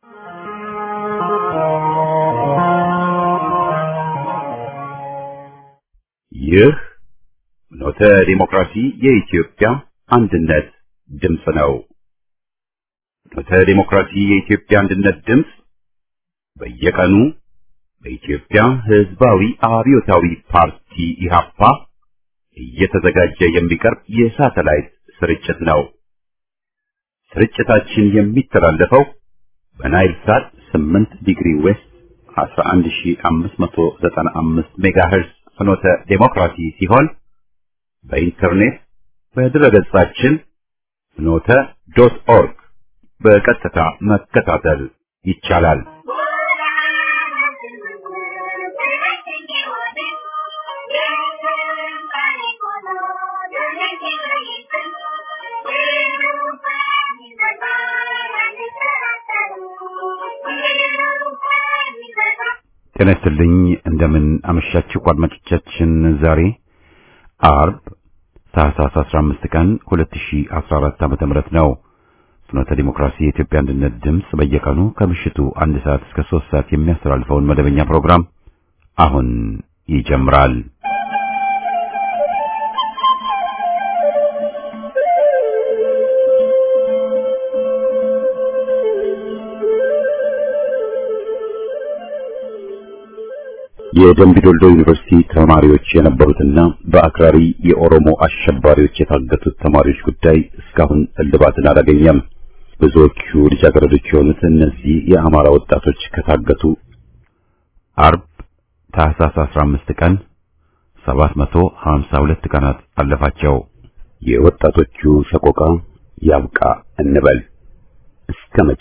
ይህ ኖተ ዲሞክራሲ የኢትዮጵያ አንድነት ድምጽ ነው። ኖተ ዲሞክራሲ የኢትዮጵያ አንድነት ድምጽ በየቀኑ በኢትዮጵያ ሕዝባዊ አብዮታዊ ፓርቲ ኢህአፓ እየተዘጋጀ የሚቀርብ የሳተላይት ስርጭት ነው። ስርጭታችን የሚተላለፈው በናይል ሳት 8 ዲግሪ ዌስት 11595 ሜጋሄርዝ ፍኖተ ዴሞክራሲ ሲሆን በኢንተርኔት በድረገጻችን ፍኖተ.ኦርግ በቀጥታ መከታተል ይቻላል። ጤና ይስጥልኝ። እንደምን አመሻችሁ አድማጮቻችን። ዛሬ አርብ ታህሳስ 15 ቀን 2014 ዓ.ም ነው። ፍኖተ ዲሞክራሲ የኢትዮጵያ አንድነት ድምጽ በየቀኑ ከምሽቱ 1 ሰዓት እስከ 3 ሰዓት የሚያስተላልፈውን መደበኛ ፕሮግራም አሁን ይጀምራል። የደምቢ ዶልዶ ዩኒቨርሲቲ ተማሪዎች የነበሩትና በአክራሪ የኦሮሞ አሸባሪዎች የታገቱት ተማሪዎች ጉዳይ እስካሁን እልባትን አላገኘም። ብዙዎቹ ልጃገረዶች የሆኑት እነዚህ የአማራ ወጣቶች ከታገቱ አርብ ታህሳስ 15 ቀን 752 ቀናት አለፋቸው። የወጣቶቹ ሰቆቃ ያብቃ እንበል። እስከ መቼ?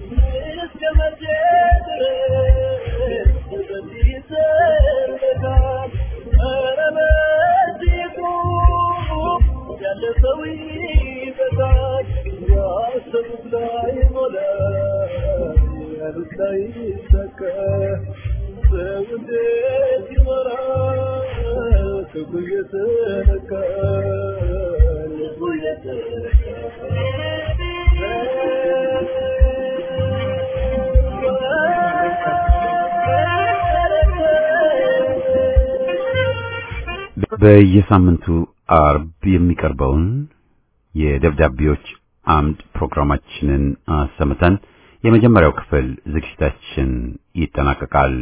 በየሳምንቱ አርብ የሚቀርበውን የደብዳቤዎች አምድ ፕሮግራማችንን አሰምተን የመጀመሪያው ክፍል ዝግጅታችን ይጠናቀቃል።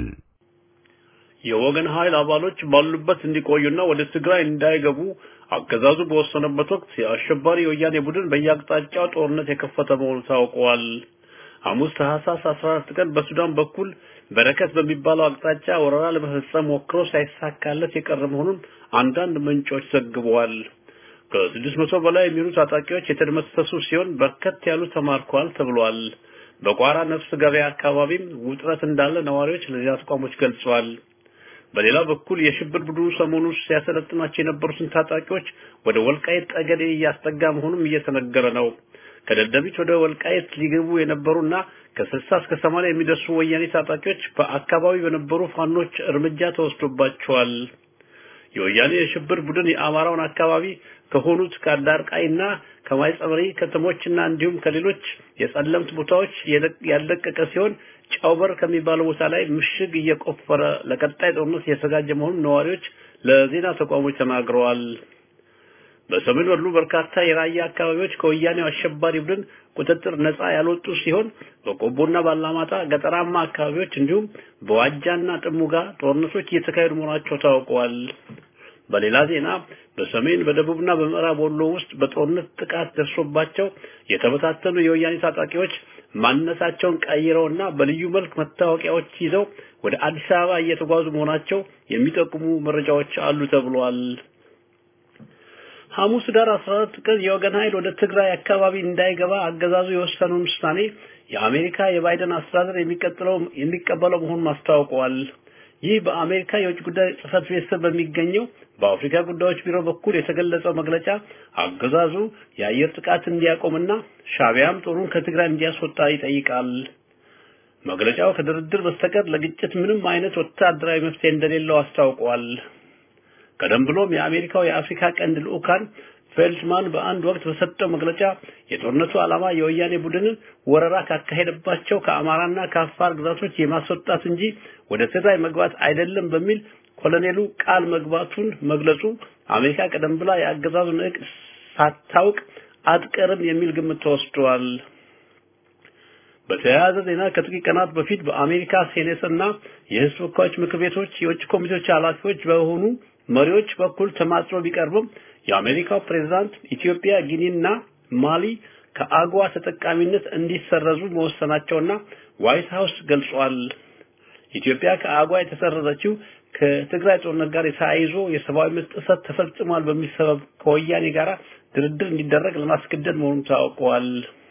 የወገን ኃይል አባሎች ባሉበት እንዲቆዩና ወደ ትግራይ እንዳይገቡ አገዛዙ በወሰነበት ወቅት የአሸባሪ ወያኔ ቡድን በየአቅጣጫው ጦርነት የከፈተ መሆኑ ታውቋል። ሐሙስ ታህሳስ 14 ቀን በሱዳን በኩል በረከት በሚባለው አቅጣጫ ወረራ ለመፈጸም ሞክሮ ሳይሳካለት የቀረ መሆኑን አንዳንድ ምንጮች ዘግበዋል። ከ600 በላይ የሚሆኑ ታጣቂዎች የተደመሰሱ ሲሆን በርከት ያሉ ተማርከዋል ተብሏል። በቋራ ነፍስ ገበያ አካባቢም ውጥረት እንዳለ ነዋሪዎች ለዚያ ተቋሞች ገልጸዋል። በሌላ በኩል የሽብር ቡድኑ ሰሞኑን ሲያሰለጥናቸው የነበሩትን ታጣቂዎች ወደ ወልቃይት ጠገዴ እያስጠጋ መሆኑም እየተነገረ ነው። ከደደቢት ወደ ወልቃይት ሊገቡ የነበሩና ከ60 እስከ 80 የሚደርሱ ወያኔ ታጣቂዎች በአካባቢው በነበሩ ፋኖች እርምጃ ተወስዶባቸዋል። የወያኔ የሽብር ቡድን የአማራውን አካባቢ ከሆኑት ከአዳርቃይና ከማይጸብሪ ከተሞችና እንዲሁም ከሌሎች የጸለምት ቦታዎች ያለቀቀ ሲሆን ጫውበር ከሚባለው ቦታ ላይ ምሽግ እየቆፈረ ለቀጣይ ጦርነት እየተዘጋጀ መሆኑን ነዋሪዎች ለዜና ተቋሞች ተናግረዋል። በሰሜን ወሎ በርካታ የራያ አካባቢዎች ከወያኔው አሸባሪ ቡድን ቁጥጥር ነፃ ያልወጡ ሲሆን በቆቦና ባላማጣ ገጠራማ አካባቢዎች እንዲሁም በዋጃና ጥሙጋ ጦርነቶች እየተካሄዱ መሆናቸው ታውቀዋል። በሌላ ዜና በሰሜን በደቡብና በምዕራብ ወሎ ውስጥ በጦርነት ጥቃት ደርሶባቸው የተበታተኑ የወያኔ ታጣቂዎች ማንነታቸውን ቀይረውና በልዩ መልክ መታወቂያዎች ይዘው ወደ አዲስ አበባ እየተጓዙ መሆናቸው የሚጠቁሙ መረጃዎች አሉ ተብሏል። ሐሙስ ዳር 14 ቀን የወገን ኃይል ወደ ትግራይ አካባቢ እንዳይገባ አገዛዙ የወሰነውን ውሳኔ የአሜሪካ የባይደን አስተዳደር የሚቀበለው መሆኑን አስታውቀዋል። ይህ በአሜሪካ የውጭ ጉዳይ ጽሕፈት ቤት ስር በሚገኘው በአፍሪካ ጉዳዮች ቢሮ በኩል የተገለጸው መግለጫ አገዛዙ የአየር ጥቃት እንዲያቆምና ሻዕቢያም ጦሩን ከትግራይ እንዲያስወጣ ይጠይቃል። መግለጫው ከድርድር በስተቀር ለግጭት ምንም አይነት ወታደራዊ መፍትሄ እንደሌለው አስታውቀዋል። ቀደም ብሎም የአሜሪካው የአፍሪካ ቀንድ ልዑካን ፌልድማን በአንድ ወቅት በሰጠው መግለጫ የጦርነቱ ዓላማ የወያኔ ቡድንን ወረራ ካካሄደባቸው ከአማራና ከአፋር ግዛቶች የማስወጣት እንጂ ወደ ትግራይ መግባት አይደለም በሚል ኮሎኔሉ ቃል መግባቱን መግለጹ አሜሪካ ቀደም ብላ ያገዛዙን እቅድ ሳታውቅ አትቀርም የሚል ግምት ተወስዷል። በተያያዘ ዜና ከጥቂት ቀናት በፊት በአሜሪካ ሴኔትና የሕዝብ ተወካዮች ምክር ቤቶች የውጭ ኮሚቴዎች ኃላፊዎች በሆኑ መሪዎች በኩል ተማጽኖ ቢቀርብም የአሜሪካው ፕሬዝዳንት ኢትዮጵያ፣ ጊኒና ማሊ ከአግዋ ተጠቃሚነት እንዲሰረዙ መወሰናቸውና ዋይት ሃውስ ገልጿል። ኢትዮጵያ ከአግዋ የተሰረዘችው ከትግራይ ጦርነት ጋር ተያይዞ የሰብአዊ መብት ጥሰት ተፈጽሟል በሚል ሰበብ ከወያኔ ጋር ድርድር እንዲደረግ ለማስገደድ መሆኑን ታውቋል።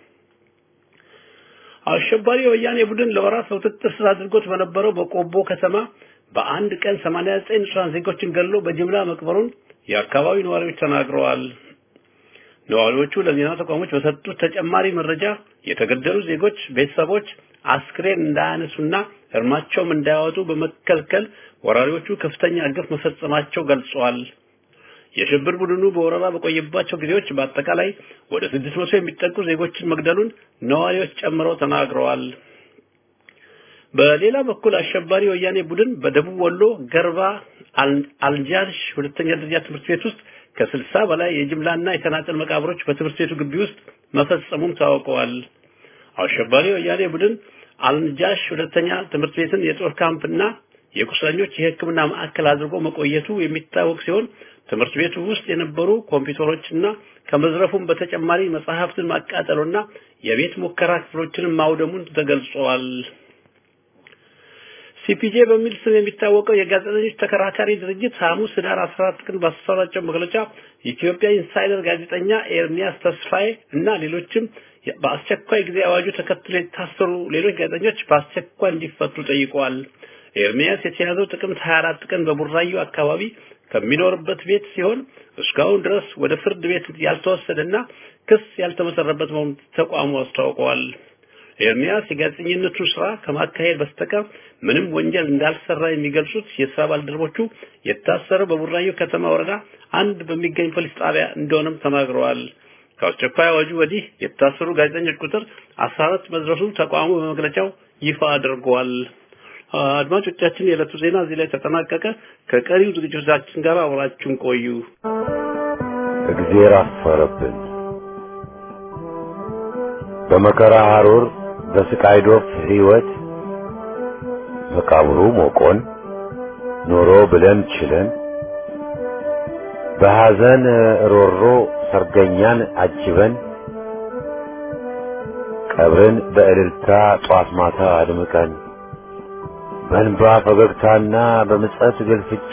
አሸባሪ ወያኔ ቡድን ለወራት ቁጥጥር ስር አድርጎት በነበረው በቆቦ ከተማ በአንድ ቀን 89 ንጹሃን ዜጎችን ገድሎ በጅምላ መቅበሩን የአካባቢው ነዋሪዎች ተናግረዋል። ነዋሪዎቹ ለዜና ተቋሞች በሰጡት ተጨማሪ መረጃ የተገደሉ ዜጎች ቤተሰቦች አስክሬን እንዳያነሱና እርማቸውም እንዳያወጡ በመከልከል ወራሪዎቹ ከፍተኛ ግፍ መፈጸማቸው ገልጸዋል። የሽብር ቡድኑ በወረራ በቆየባቸው ጊዜዎች በአጠቃላይ ወደ 600 የሚጠጉ ዜጎችን መግደሉን ነዋሪዎች ጨምረው ተናግረዋል። በሌላ በኩል አሸባሪ ወያኔ ቡድን በደቡብ ወሎ ገርባ አልጃሽ ሁለተኛ ደረጃ ትምህርት ቤት ውስጥ ከ60 በላይ የጅምላና የተናጠል መቃብሮች በትምህርት ቤቱ ግቢ ውስጥ መፈጸሙም ታውቀዋል። አሸባሪ ወያኔ ቡድን አልጃሽ ሁለተኛ ትምህርት ቤትን የጦር ካምፕና የቁስለኞች የሕክምና ማዕከል አድርጎ መቆየቱ የሚታወቅ ሲሆን ትምህርት ቤቱ ውስጥ የነበሩ ኮምፒውተሮችና ከመዝረፉም በተጨማሪ መጽሐፍትን ማቃጠሉና የቤት ሙከራ ክፍሎችን ማውደሙን ተገልጿል። ሲፒጄ በሚል ስም የሚታወቀው የጋዜጠኞች ተከራካሪ ድርጅት ሐሙስ ህዳር 14 ቀን ባሰራጨው መግለጫ ኢትዮጵያ ኢንሳይደር ጋዜጠኛ ኤርሚያስ ተስፋዬ እና ሌሎችም በአስቸኳይ ጊዜ አዋጁ ተከትሎ የታሰሩ ሌሎች ጋዜጠኞች በአስቸኳይ እንዲፈቱ ጠይቀዋል። ኤርሚያስ የተያዘው ጥቅምት 24 ቀን በቡራዩ አካባቢ ከሚኖርበት ቤት ሲሆን እስካሁን ድረስ ወደ ፍርድ ቤት ያልተወሰደና ክስ ያልተመሰረበት መሆኑን ተቋሙ አስታውቋል። ኤርሚያስ የጋዜጠኝነቱን ስራ ከማካሄድ በስተቀር ምንም ወንጀል እንዳልሰራ የሚገልጹት የስራ ባልደረቦቹ የታሰረው በቡራዩ ከተማ ወረዳ አንድ በሚገኝ ፖሊስ ጣቢያ እንደሆነም ተናግረዋል። ከአስቸኳይ አዋጁ ወዲህ የታሰሩ ጋዜጠኞች ቁጥር 14 መድረሱን ተቋሙ በመግለጫው ይፋ አድርጓል። አድማጮቻችን የዕለቱ ዜና እዚህ ላይ ተጠናቀቀ። ከቀሪው ዝግጅቶቻችን ጋር አብራችሁን ቆዩ። እግዚአብሔር አፈረብን። በመከራ ሐሩር በስቃይ ዶፍ ሕይወት መቃብሩ ሞቆን ኖሮ ብለን ችለን በሐዘን ሮሮ ሰርገኛን አጅበን ቀብርን በእልልታ ጧት ማታ አድምቀን በእንባ ፈገግታና በምጸት ግልፍጫ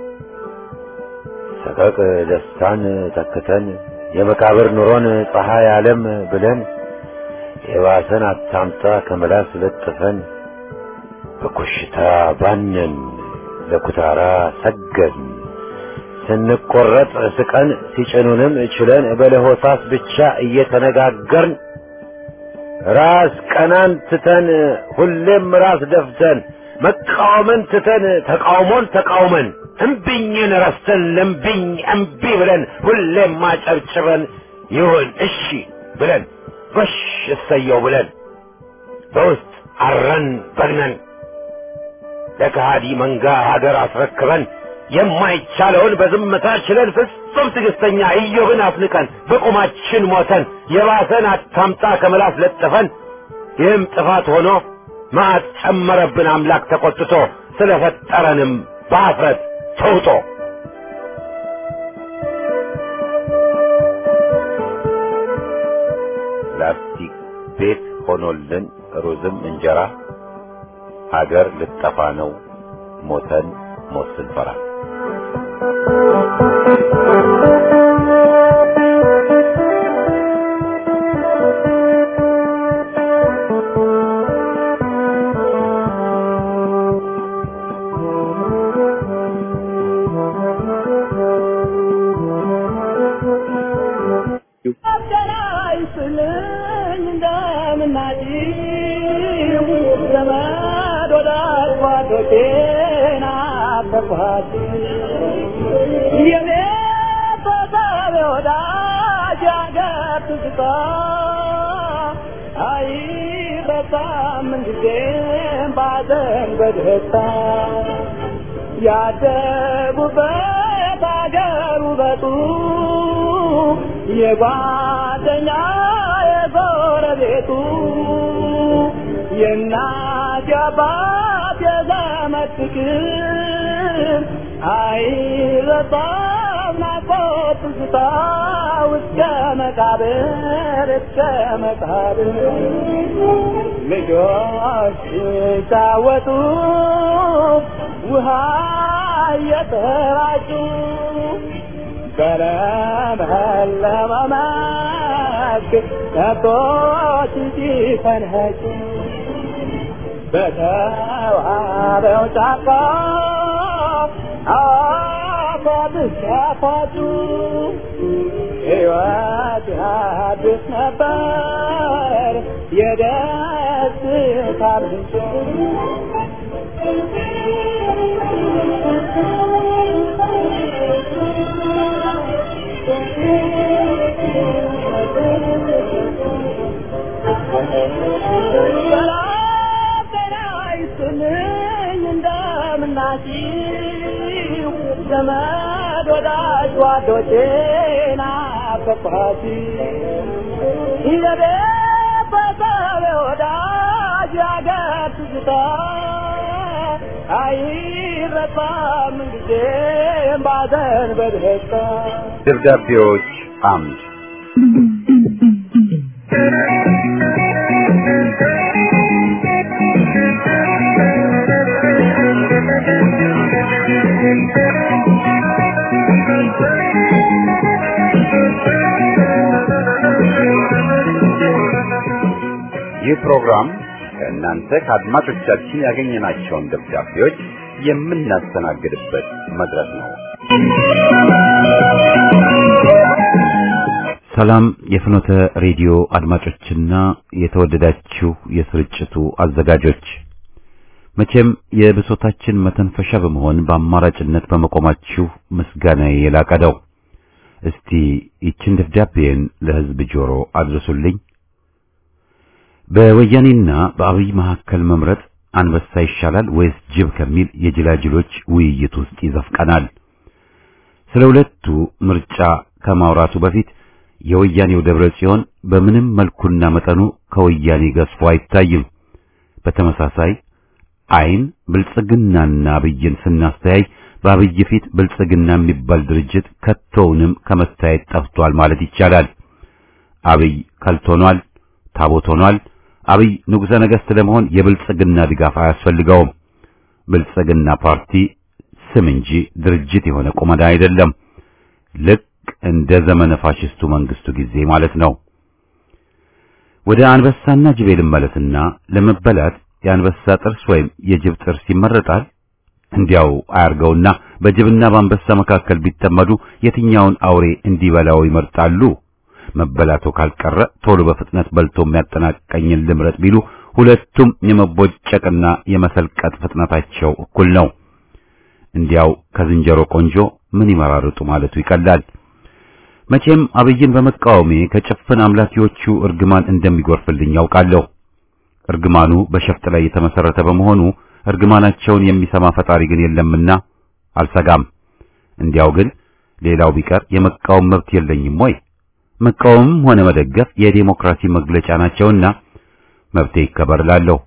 ሰቀቅ ደስታን ተክተን የመቃብር ኑሮን ፀሐይ ዓለም ብለን የባሰን አታምጣ ከመላስ ለጥፈን በኮሽታ ባነን ለኩታራ ሰገን ስንቆረጥ ስቀን ሲጭኑንም ችለን በለሆሳስ ብቻ እየተነጋገርን ራስ ቀናን ትተን ሁሌም ራስ ደፍተን መቃወምን ትተን ተቃውሞን ተቃውመን እምቢኝን ረስተን ለምቢኝ እምቢ ብለን ሁሌም ማጨብጭበን ይሁን እሺ ብለን ወሽ እሰየው ብለን በውስጥ አረን በግነን ለከሃዲ መንጋ ሀገር አስረክበን የማይቻለውን በዝምታ ችለን ፍጹም ትዕግስተኛ ኢዮብን አፍንቀን በቁማችን ሞተን የባሰን አታምጣ ከመላስ ለጥፈን ይህም ጥፋት ሆኖ ማዕት ጨመረብን አምላክ ተቆጥቶ ስለፈጠረንም በአፍረት ተውጦ ላስቲክ ቤት ሆኖልን ሩዝም እንጀራ ሀገር ልጠፋ ነው ሞተን ሞት ስንፈራ Yeah. ትዝታ አይረሳም ጊዜም ባዘን በደስታ ያደጉበት አገር ውበቱ የጓደኛ የጎረቤቱ የእናት የአባት የዘመድ ፍቅር አይረሳም ናፍቆት ትዝታ እስከ መቃብር ልጆች ሲጫወቱ ውሃ እየተራጩ በለመለመ መስክ ከብቶች ሲፈንጩ በተዋበው ጫካ አፏብስ ያፏጩ ሕይወት አዲስ ነበር የደስታ ምንጭ እንደምናችሁ ዘመድ ወዳጅ ጓዶቼ ናፈቅኋት የቤተሰብ ወዳጅ ያገር ትዝታ አይረሳም ጊዜም ባዘን በደስታ ደብዳቤዎች አምድ ይህ ፕሮግራም ከእናንተ ከአድማጮቻችን ያገኘናቸውን ደብዳቤዎች የምናስተናግድበት መድረክ ነው። ሰላም የፍኖተ ሬዲዮ አድማጮችና የተወደዳችሁ የስርጭቱ አዘጋጆች፣ መቼም የብሶታችን መተንፈሻ በመሆን በአማራጭነት በመቆማችሁ ምስጋናዬ የላቀ ነው። እስቲ ይችን ደብዳቤን ለሕዝብ ጆሮ አድርሱልኝ። በወያኔና በአብይ መካከል መምረጥ አንበሳ ይሻላል ወይስ ጅብ ከሚል የጅላጅሎች ውይይት ውስጥ ይዘፍቀናል። ስለ ሁለቱ ምርጫ ከማውራቱ በፊት የወያኔው ደብረጽዮን በምንም መልኩና መጠኑ ከወያኔ ገዝፎ አይታይም። በተመሳሳይ አይን ብልጽግናና አብይን ስናስተያይ በአብይ ፊት ብልጽግና የሚባል ድርጅት ከቶውንም ከመታየት ጠፍቷል ማለት ይቻላል። አብይ ከልቶኗል፣ ታቦት ሆኗል። አብይ ንጉሠ ነገሥት ለመሆን የብልጽግና ድጋፍ አያስፈልገውም። ብልጽግና ፓርቲ ስም እንጂ ድርጅት የሆነ ቁመና አይደለም። ልክ እንደ ዘመነ ፋሽስቱ መንግስቱ ጊዜ ማለት ነው። ወደ አንበሳና ጅብ ልመለስና ለመበላት የአንበሳ ጥርስ ወይም የጅብ ጥርስ ይመረጣል። እንዲያው አያርገውና በጅብና በአንበሳ መካከል ቢጠመዱ የትኛውን አውሬ እንዲበላው ይመርጣሉ? መበላቱ ካልቀረ ቶሎ በፍጥነት በልቶ የሚያጠናቀኝን ልምረጥ ቢሉ ሁለቱም የመቦጨቅና የመሰልቀጥ ፍጥነታቸው እኩል ነው። እንዲያው ከዝንጀሮ ቆንጆ ምን ይመራርጡ ማለቱ ይቀላል። መቼም አብይን በመቃወሜ ከጭፍን አምላኪዎቹ እርግማን እንደሚጎርፍልኝ ያውቃለሁ። እርግማኑ በሸፍጥ ላይ የተመሰረተ በመሆኑ እርግማናቸውን የሚሰማ ፈጣሪ ግን የለምና አልሰጋም። እንዲያው ግን ሌላው ቢቀር የመቃወም መብት የለኝም ወይ? መቃወምም ሆነ መደገፍ የዲሞክራሲ መግለጫ ናቸውና መብቴ ይከበርላለሁ።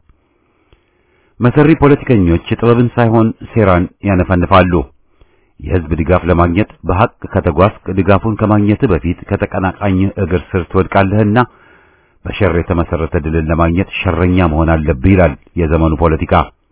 መሰሪ ፖለቲከኞች ጥበብን ሳይሆን ሴራን ያነፈንፋሉ። የህዝብ ድጋፍ ለማግኘት በሐቅ ከተጓዝክ ድጋፉን ከማግኘት በፊት ከተቀናቃኝ እግር ስር ትወድቃለህና በሸር የተመሰረተ ድልን ለማግኘት ሸረኛ መሆን አለብህ ይላል የዘመኑ ፖለቲካ።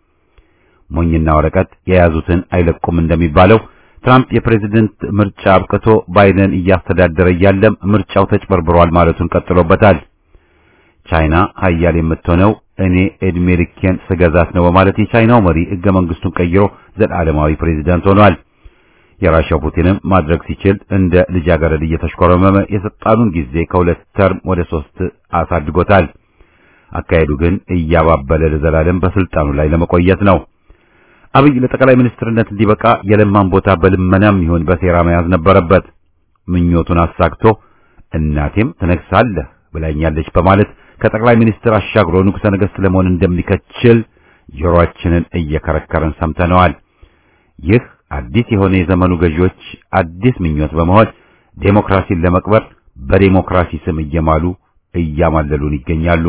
ሞኝና ወረቀት የያዙትን አይለቁም እንደሚባለው ትራምፕ የፕሬዝደንት ምርጫ አብቅቶ ባይደን እያስተዳደረ ያለም ምርጫው ተጭበርብሯል ማለቱን ቀጥሎበታል። ቻይና ኃያል የምትሆነው እኔ እድሜ ልኬን ስገዛት ነው በማለት የቻይናው መሪ ሕገ መንግስቱን ቀይሮ ዘላለማዊ ፕሬዝዳንት ሆኗል። የራሻው ፑቲንም ማድረግ ሲችል እንደ ልጃገረድ እየተሽኮረመመ የስልጣኑን ጊዜ ከ2 ተርም ወደ 3 አሳድጎታል። አካሄዱ ግን እያባበለ ለዘላለም በስልጣኑ ላይ ለመቆየት ነው። አብይ ለጠቅላይ ሚኒስትርነት እንዲበቃ የለማን ቦታ በልመናም ይሁን በሴራ መያዝ ነበረበት። ምኞቱን አሳክቶ እናቴም ትነግሳለህ ብላኛለች በማለት ከጠቅላይ ሚኒስትር አሻግሮ ንጉሠ ነገሥት ለመሆን እንደሚከችል ጆሮአችንን እየከረከረን ሰምተነዋል። ይህ አዲስ የሆነ የዘመኑ ገዢዎች አዲስ ምኞት በመሆን ዴሞክራሲን ለመቅበር በዴሞክራሲ ስም እየማሉ እያማለሉን ይገኛሉ።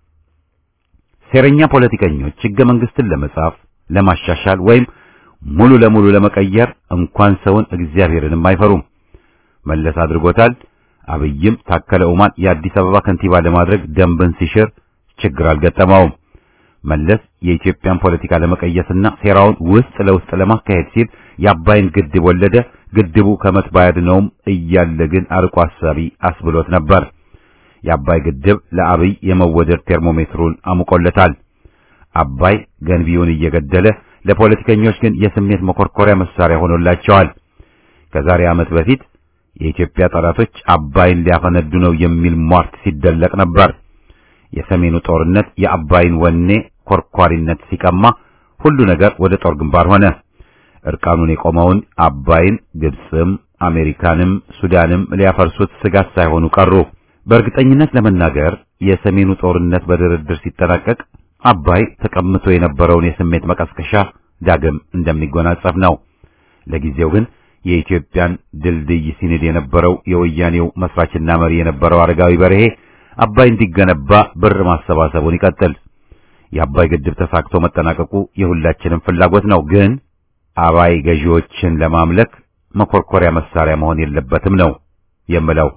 ሴረኛ ፖለቲከኞች ሕገ መንግሥትን ለመጻፍ ለማሻሻል ወይም ሙሉ ለሙሉ ለመቀየር እንኳን ሰውን እግዚአብሔርንም አይፈሩም። መለስ አድርጎታል። አብይም ታከለ ኡማን የአዲስ አበባ ከንቲባ ለማድረግ ደንብን ሲሽር ችግር አልገጠመውም። መለስ የኢትዮጵያን ፖለቲካ ለመቀየስና ሴራውን ውስጥ ለውስጥ ለማካሄድ ሲል የአባይን ግድብ ወለደ። ግድቡ ከመትባያድነውም እያለ ግን አርቆ አሳቢ አስብሎት ነበር። የአባይ ግድብ ለአብይ የመወደድ ቴርሞሜትሩን አሙቆለታል። አባይ ገንቢውን እየገደለ ለፖለቲከኞች ግን የስሜት መኮርኮሪያ መሳሪያ ሆኖላቸዋል። ከዛሬ ዓመት በፊት የኢትዮጵያ ጠላቶች አባይን ሊያፈነዱ ነው የሚል ሟርት ሲደለቅ ነበር። የሰሜኑ ጦርነት የአባይን ወኔ ኮርኳሪነት ሲቀማ ሁሉ ነገር ወደ ጦር ግንባር ሆነ። እርቃኑን የቆመውን አባይን ግብጽም አሜሪካንም ሱዳንም ሊያፈርሱት ስጋት ሳይሆኑ ቀሩ። በእርግጠኝነት ለመናገር የሰሜኑ ጦርነት በድርድር ሲጠናቀቅ አባይ ተቀምጦ የነበረውን የስሜት መቀስቀሻ ዳግም እንደሚጎናጸፍ ነው። ለጊዜው ግን የኢትዮጵያን ድልድይ ሲንድ የነበረው የወያኔው መስራችና መሪ የነበረው አረጋዊ በርሄ አባይ እንዲገነባ ብር ማሰባሰቡን ይቀጥል። የአባይ ግድብ ተሳክቶ መጠናቀቁ የሁላችንም ፍላጎት ነው። ግን አባይ ገዢዎችን ለማምለክ መኮርኮሪያ መሳሪያ መሆን የለበትም ነው የምለው።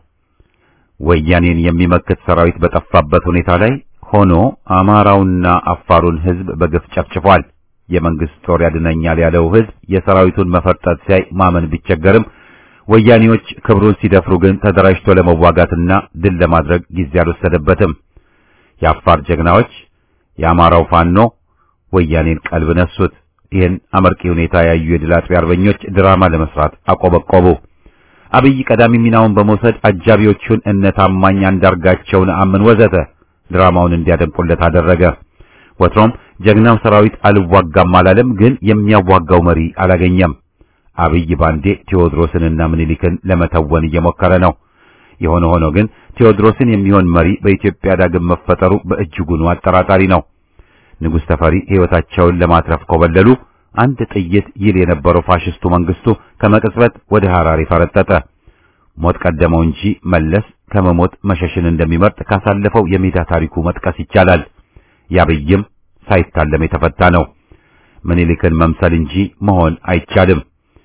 ወያኔን የሚመክት ሰራዊት በጠፋበት ሁኔታ ላይ ሆኖ አማራውና አፋሩን ሕዝብ በግፍ ጨፍጭፏል። የመንግስት ጦር ያድነኛል ያለው ሕዝብ የሰራዊቱን መፈርጠጥ ሲያይ ማመን ቢቸገርም ወያኔዎች ክብሩን ሲደፍሩ ግን ተደራጅቶ ለመዋጋትና ድል ለማድረግ ጊዜ አልወሰደበትም። የአፋር ጀግናዎች የአማራው ፋኖ ወያኔን ቀልብ ነሱት። ይህን አመርቂ ሁኔታ ያዩ የድል አጥቢ አርበኞች ድራማ ለመስራት አቆበቆቡ። አብይ ቀዳሚ ሚናውን በመውሰድ አጃቢዎቹን እነ ታማኝ አንዳርጋቸውን አምን ወዘተ ድራማውን እንዲያደምቁለት አደረገ። ወትሮም ጀግናው ሰራዊት አልዋጋም አላለም፣ ግን የሚያዋጋው መሪ አላገኘም። አብይ ባንዴ ቴዎድሮስንና ምኒልክን ለመተወን እየሞከረ ነው። የሆነ ሆኖ ግን ቴዎድሮስን የሚሆን መሪ በኢትዮጵያ ዳግም መፈጠሩ በእጅጉኑ አጠራጣሪ ነው። ንጉሥ ተፈሪ ሕይወታቸውን ለማትረፍ ኮበለሉ። አንድ ጥይት ይል የነበረው ፋሽስቱ መንግስቱ ከመቅጽበት ወደ ሐራሪ ፈረጠጠ። ሞት ቀደመው እንጂ መለስ ከመሞት መሸሽን እንደሚመርጥ ካሳለፈው የሜዳ ታሪኩ መጥቀስ ይቻላል። ያብይም ሳይታለም የተፈታ ነው። ምኒልክን መምሰል እንጂ መሆን አይቻልም።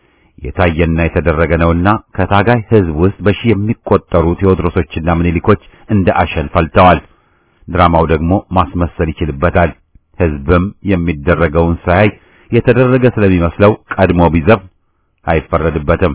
የታየና የተደረገ ነውና ከታጋይ ሕዝብ ውስጥ በሺህ የሚቆጠሩ ቴዎድሮሶችና ምኒልኮች እንደ አሸን ፈልተዋል። ድራማው ደግሞ ማስመሰል ይችልበታል። ሕዝብም የሚደረገውን ሳያይ የተደረገ ስለሚመስለው ቀድሞ ቢዘፍ አይፈረድበትም።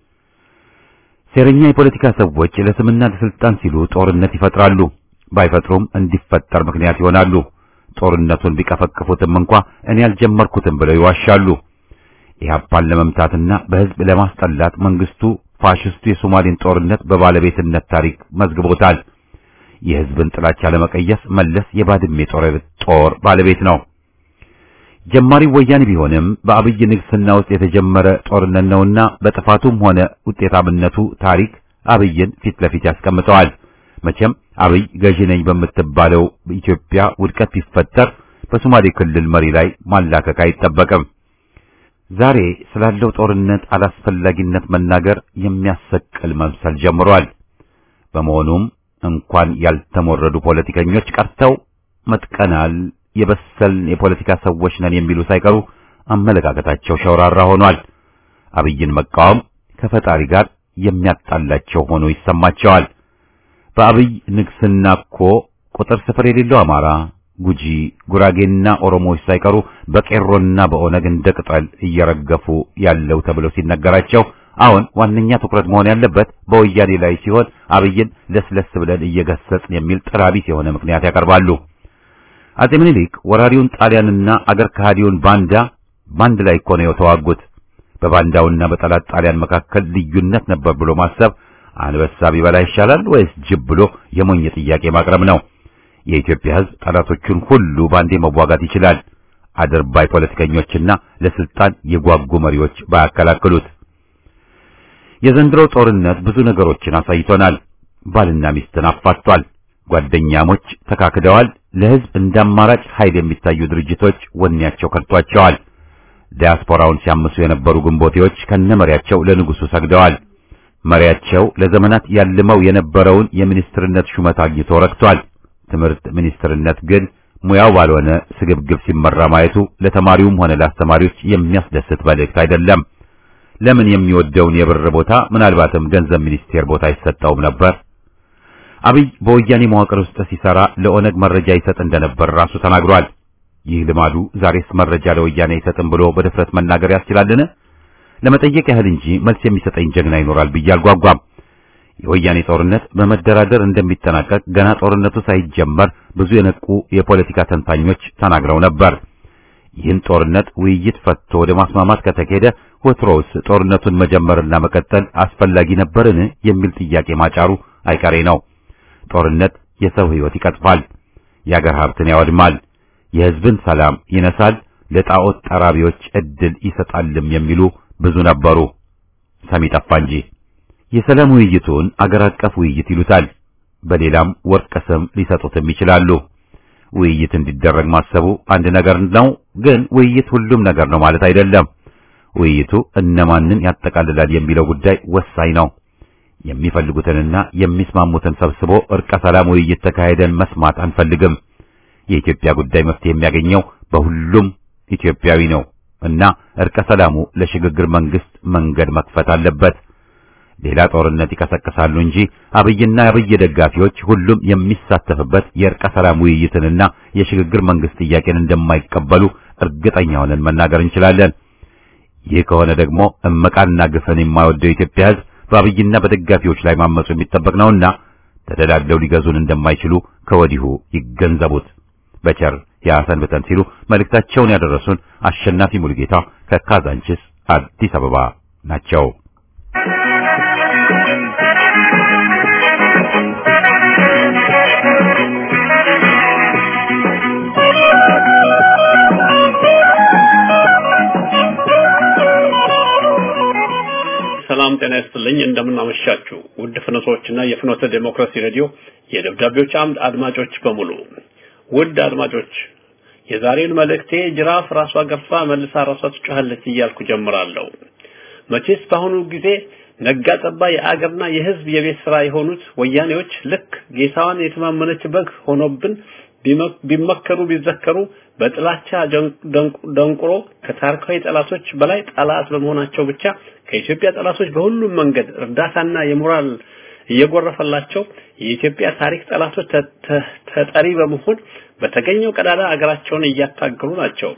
ሴረኛ የፖለቲካ ሰዎች ለስምና ለስልጣን ሲሉ ጦርነት ይፈጥራሉ። ባይፈጥሩም እንዲፈጠር ምክንያት ይሆናሉ። ጦርነቱን ቢቀፈቅፉትም እንኳ እኔ ያልጀመርኩትም ብለው ይዋሻሉ። ኢህአፓን ለመምታትና በህዝብ ለማስጠላት መንግስቱ ፋሽስቱ የሶማሌን ጦርነት በባለቤትነት ታሪክ መዝግቦታል። የህዝብን ጥላቻ ለመቀየስ መለስ የባድሜ ጦር ባለቤት ነው። ጀማሪው ወያኔ ቢሆንም በአብይ ንግስና ውስጥ የተጀመረ ጦርነት ነውና በጥፋቱም ሆነ ውጤታምነቱ ታሪክ አብይን ፊት ለፊት ያስቀምጠዋል። መቼም አብይ ገዢ ነኝ በምትባለው ኢትዮጵያ ውድቀት ቢፈጠር በሶማሌ ክልል መሪ ላይ ማላከክ አይጠበቅም። ዛሬ ስላለው ጦርነት አላስፈላጊነት መናገር የሚያሰቅል መምሰል ጀምሯል። በመሆኑም እንኳን ያልተሞረዱ ፖለቲከኞች ቀርተው መጥቀናል የበሰልን የፖለቲካ ሰዎች ነን የሚሉ ሳይቀሩ አመለካከታቸው ሸውራራ ሆኗል። አብይን መቃወም ከፈጣሪ ጋር የሚያጣላቸው ሆኖ ይሰማቸዋል። በአብይ ንግስና እኮ ቁጥር ስፍር የሌለው አማራ፣ ጉጂ፣ ጉራጌና ኦሮሞዎች ሳይቀሩ በቄሮና በኦነግ እንደ ቅጠል እየረገፉ ያለው ተብሎ ሲነገራቸው አሁን ዋነኛ ትኩረት መሆን ያለበት በወያኔ ላይ ሲሆን አብይን ለስለስ ብለን እየገሰጽን የሚል ጥራቢስ የሆነ ምክንያት ያቀርባሉ። አጼ ምኒልክ ወራሪውን ጣሊያንና አገር ከሃዲውን ባንድ ላይ እኮ ነው የተዋጉት። በባንዳውና በጠላት ጣሊያን መካከል ልዩነት ነበር ብሎ ማሰብ አንበሳ ቢበላ ይሻላል ወይስ ጅብ ብሎ የሞኝ ጥያቄ ማቅረብ ነው። የኢትዮጵያ ሕዝብ ጠላቶቹን ሁሉ ባንዴ መዋጋት ይችላል። አድርባይ ፖለቲከኞችና ለስልጣን የጓጉ መሪዎች ባያከላክሉት። የዘንድሮው ጦርነት ብዙ ነገሮችን አሳይቶናል። ባልና ሚስትን አፋቷል። ጓደኛሞች ተካክደዋል። ለህዝብ እንዳማራጭ ኃይል የሚታዩ ድርጅቶች ወኔያቸው ከድቷቸዋል። ዲያስፖራውን ሲያምሱ የነበሩ ግንቦቴዎች ከነመሪያቸው ለንጉሱ ሰግደዋል። መሪያቸው ለዘመናት ያልመው የነበረውን የሚኒስትርነት ሹመት አግኝቶ ረክቷል። ትምህርት ሚኒስትርነት ግን ሙያው ባልሆነ ስግብግብ ሲመራ ማየቱ ለተማሪውም ሆነ ለአስተማሪዎች የሚያስደስት መልእክት አይደለም። ለምን የሚወደውን የብር ቦታ ምናልባትም ገንዘብ ሚኒስቴር ቦታ ይሰጠውም ነበር? አብይ በወያኔ መዋቅር ውስጥ ሲሰራ ለኦነግ መረጃ ይሰጥ እንደነበር ራሱ ተናግሯል። ይህ ልማዱ ዛሬስ መረጃ ለወያኔ ይሰጥም ብሎ በድፍረት መናገር ያስችላልን? ለመጠየቅ ያህል እንጂ መልስ የሚሰጠኝ ጀግና ይኖራል ብዬ አልጓጓም። የወያኔ ጦርነት በመደራደር እንደሚጠናቀቅ ገና ጦርነቱ ሳይጀመር ብዙ የነቁ የፖለቲካ ተንታኞች ተናግረው ነበር። ይህን ጦርነት ውይይት ፈትቶ ወደ ማስማማት ከተካሄደ ወትሮስ ጦርነቱን መጀመርና መቀጠል አስፈላጊ ነበርን የሚል ጥያቄ ማጫሩ አይቀሬ ነው። ጦርነት የሰው ሕይወት ይቀጥፋል፣ የአገር ሀብትን ያወድማል፣ የሕዝብን ሰላም ይነሳል፣ ለጣዖት ጠራቢዎች እድል ይሰጣልም የሚሉ ብዙ ነበሩ። ሰሚ ጠፋ እንጂ የሰላም ውይይቱን አገር አቀፍ ውይይት ይሉታል። በሌላም ወርቅ ስም ሊሰጡትም ይችላሉ። ውይይት እንዲደረግ ማሰቡ አንድ ነገር ነው፣ ግን ውይይት ሁሉም ነገር ነው ማለት አይደለም። ውይይቱ እነማንን ያጠቃልላል የሚለው ጉዳይ ወሳኝ ነው። የሚፈልጉትንና የሚስማሙትን ሰብስቦ እርቀ ሰላም ውይይት ተካሄደን መስማት አንፈልግም። የኢትዮጵያ ጉዳይ መፍትሄ የሚያገኘው በሁሉም ኢትዮጵያዊ ነው እና እርቀ ሰላሙ ለሽግግር መንግስት መንገድ መክፈት አለበት። ሌላ ጦርነት ይቀሰቅሳሉ እንጂ አብይና አብይ ደጋፊዎች ሁሉም የሚሳተፍበት የእርቀ ሰላም ውይይትንና የሽግግር መንግስት ጥያቄን እንደማይቀበሉ እርግጠኛ ሆነን መናገር እንችላለን። ይህ ከሆነ ደግሞ እመቃና ግፍን የማይወደው ኢትዮጵያ ሕዝብ በአብይና በደጋፊዎች ላይ ማመጹ የሚጠበቅ ነውና ተደላድለው ሊገዙን እንደማይችሉ ከወዲሁ ይገንዘቡት። በቸር ያሰንብተን ሲሉ መልእክታቸውን ያደረሱን አሸናፊ ሙልጌታ ከካዛንቺስ አዲስ አበባ ናቸው። ሰላም ጤና ይስጥልኝ። እንደምን አመሻችሁ ውድ ፍኖቶችና የፍኖተ ዲሞክራሲ ሬዲዮ የደብዳቤዎች አምድ አድማጮች በሙሉ። ውድ አድማጮች የዛሬን መልእክቴ ጅራፍ ራሷ ገርፋ መልሳ ራሷ ትጮሃለች እያልኩ ጀምራለሁ። መቼስ በአሁኑ ጊዜ ነጋ ጠባ የአገርና የህዝብ የቤት ስራ የሆኑት ወያኔዎች ልክ ጌታዋን የተማመነች በግ ሆኖብን ቢመከሩ ቢዘከሩ በጥላቻ ደንቁሮ ከታሪካዊ ጠላቶች በላይ ጠላት በመሆናቸው ብቻ ከኢትዮጵያ ጠላቶች በሁሉም መንገድ እርዳታና የሞራል እየጎረፈላቸው የኢትዮጵያ ታሪክ ጠላቶች ተጠሪ በመሆን በተገኘው ቀዳዳ አገራቸውን እያታገሉ ናቸው።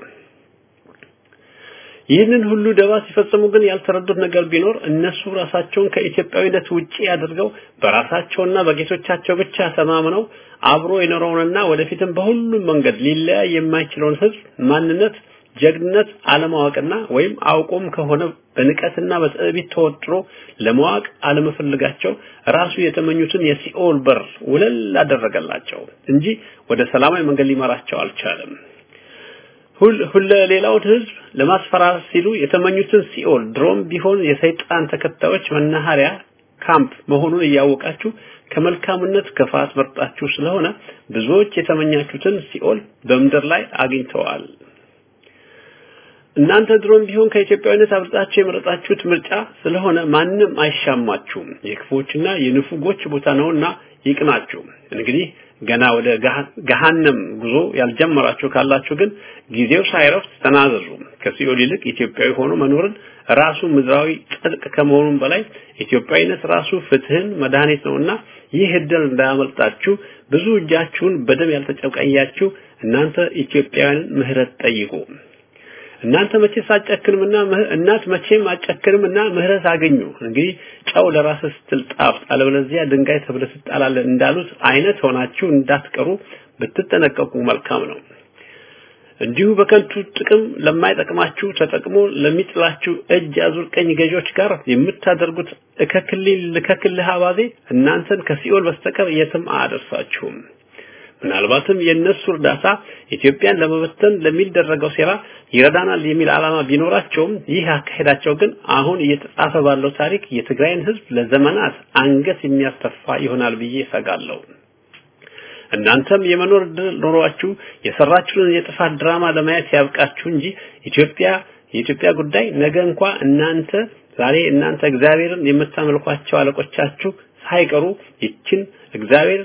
ይህንን ሁሉ ደባ ሲፈጽሙ ግን ያልተረዱት ነገር ቢኖር እነሱ ራሳቸውን ከኢትዮጵያዊነት ውጪ አድርገው በራሳቸውና በጌቶቻቸው ብቻ ተማምነው አብሮ የኖረውንና ወደፊትም በሁሉም መንገድ ሊለያይ የማይችለውን ህዝብ ማንነት ጀግንነት አለማወቅና ወይም አውቆም ከሆነ በንቀትና በትዕቢት ተወጥሮ ለማወቅ አለመፈለጋቸው ራሱ የተመኙትን የሲኦል በር ወለል አደረገላቸው እንጂ ወደ ሰላማዊ መንገድ ሊመራቸው አልቻለም። ሌላው ህዝብ ለማስፈራራት ሲሉ የተመኙትን ሲኦል ድሮም ቢሆን የሰይጣን ተከታዮች መናኸሪያ ካምፕ መሆኑን እያወቃችሁ ከመልካምነት ከፋት መርጣችሁ ስለሆነ ብዙዎች የተመኛችሁትን ሲኦል በመንደር ላይ አግኝተዋል። እናንተ ድሮም ቢሆን ከኢትዮጵያዊነት አብልጣችሁ የመረጣችሁት ምርጫ ስለሆነ ማንም አይሻማችሁም። የክፎችና የንፉጎች ቦታ ነውና ይቅናችሁ። እንግዲህ ገና ወደ ገሃነም ጉዞ ያልጀመራችሁ ካላችሁ ግን ጊዜው ሳይረፍት ተናዘዙ። ከሲኦል ይልቅ ኢትዮጵያዊ ሆኖ መኖርን ራሱ ምድራዊ ጽድቅ ከመሆኑም በላይ ኢትዮጵያዊነት ራሱ ፍትህን መድኃኒት ነውና ይህ ዕድል እንዳያመልጣችሁ ብዙ እጃችሁን በደም ያልተጨቀያችሁ እናንተ ኢትዮጵያውያን ምህረት ጠይቁ። እናንተ መቼስ አጨክንምና እናት መቼም አጨክንምና ምህረት አገኙ። እንግዲህ ጫው ለራስህ ስትልጣፍ አለበለዚያ ድንጋይ ተብለህ ትጣላለህ እንዳሉት አይነት ሆናችሁ እንዳትቀሩ ብትጠነቀቁ መልካም ነው። እንዲሁ በከንቱ ጥቅም ለማይጠቅማችሁ ተጠቅሞ ለሚጥላችሁ እጅ አዙር ቀኝ ገዢዎች ጋር የምታደርጉት እከክልህ አባዜ እናንተን ከሲኦል በስተቀር የትም አያደርሳችሁም። ምናልባትም የነሱ እርዳታ ኢትዮጵያን ለመበተን ለሚደረገው ሴራ ይረዳናል የሚል ዓላማ ቢኖራቸውም ይህ አካሄዳቸው ግን አሁን እየተጻፈ ባለው ታሪክ የትግራይን ህዝብ ለዘመናት አንገት የሚያስተፋ ይሆናል ብዬ እሰጋለሁ። እናንተም የመኖር ድል ኖሯችሁ የሰራችሁን የጥፋት ድራማ ለማየት ያብቃችሁ እንጂ የኢትዮጵያ ጉዳይ ነገ እንኳን እናንተ እግዚአብሔርን የምታመልኳቸው አለቆቻችሁ ሳይቀሩ ይችን እግዚአብሔር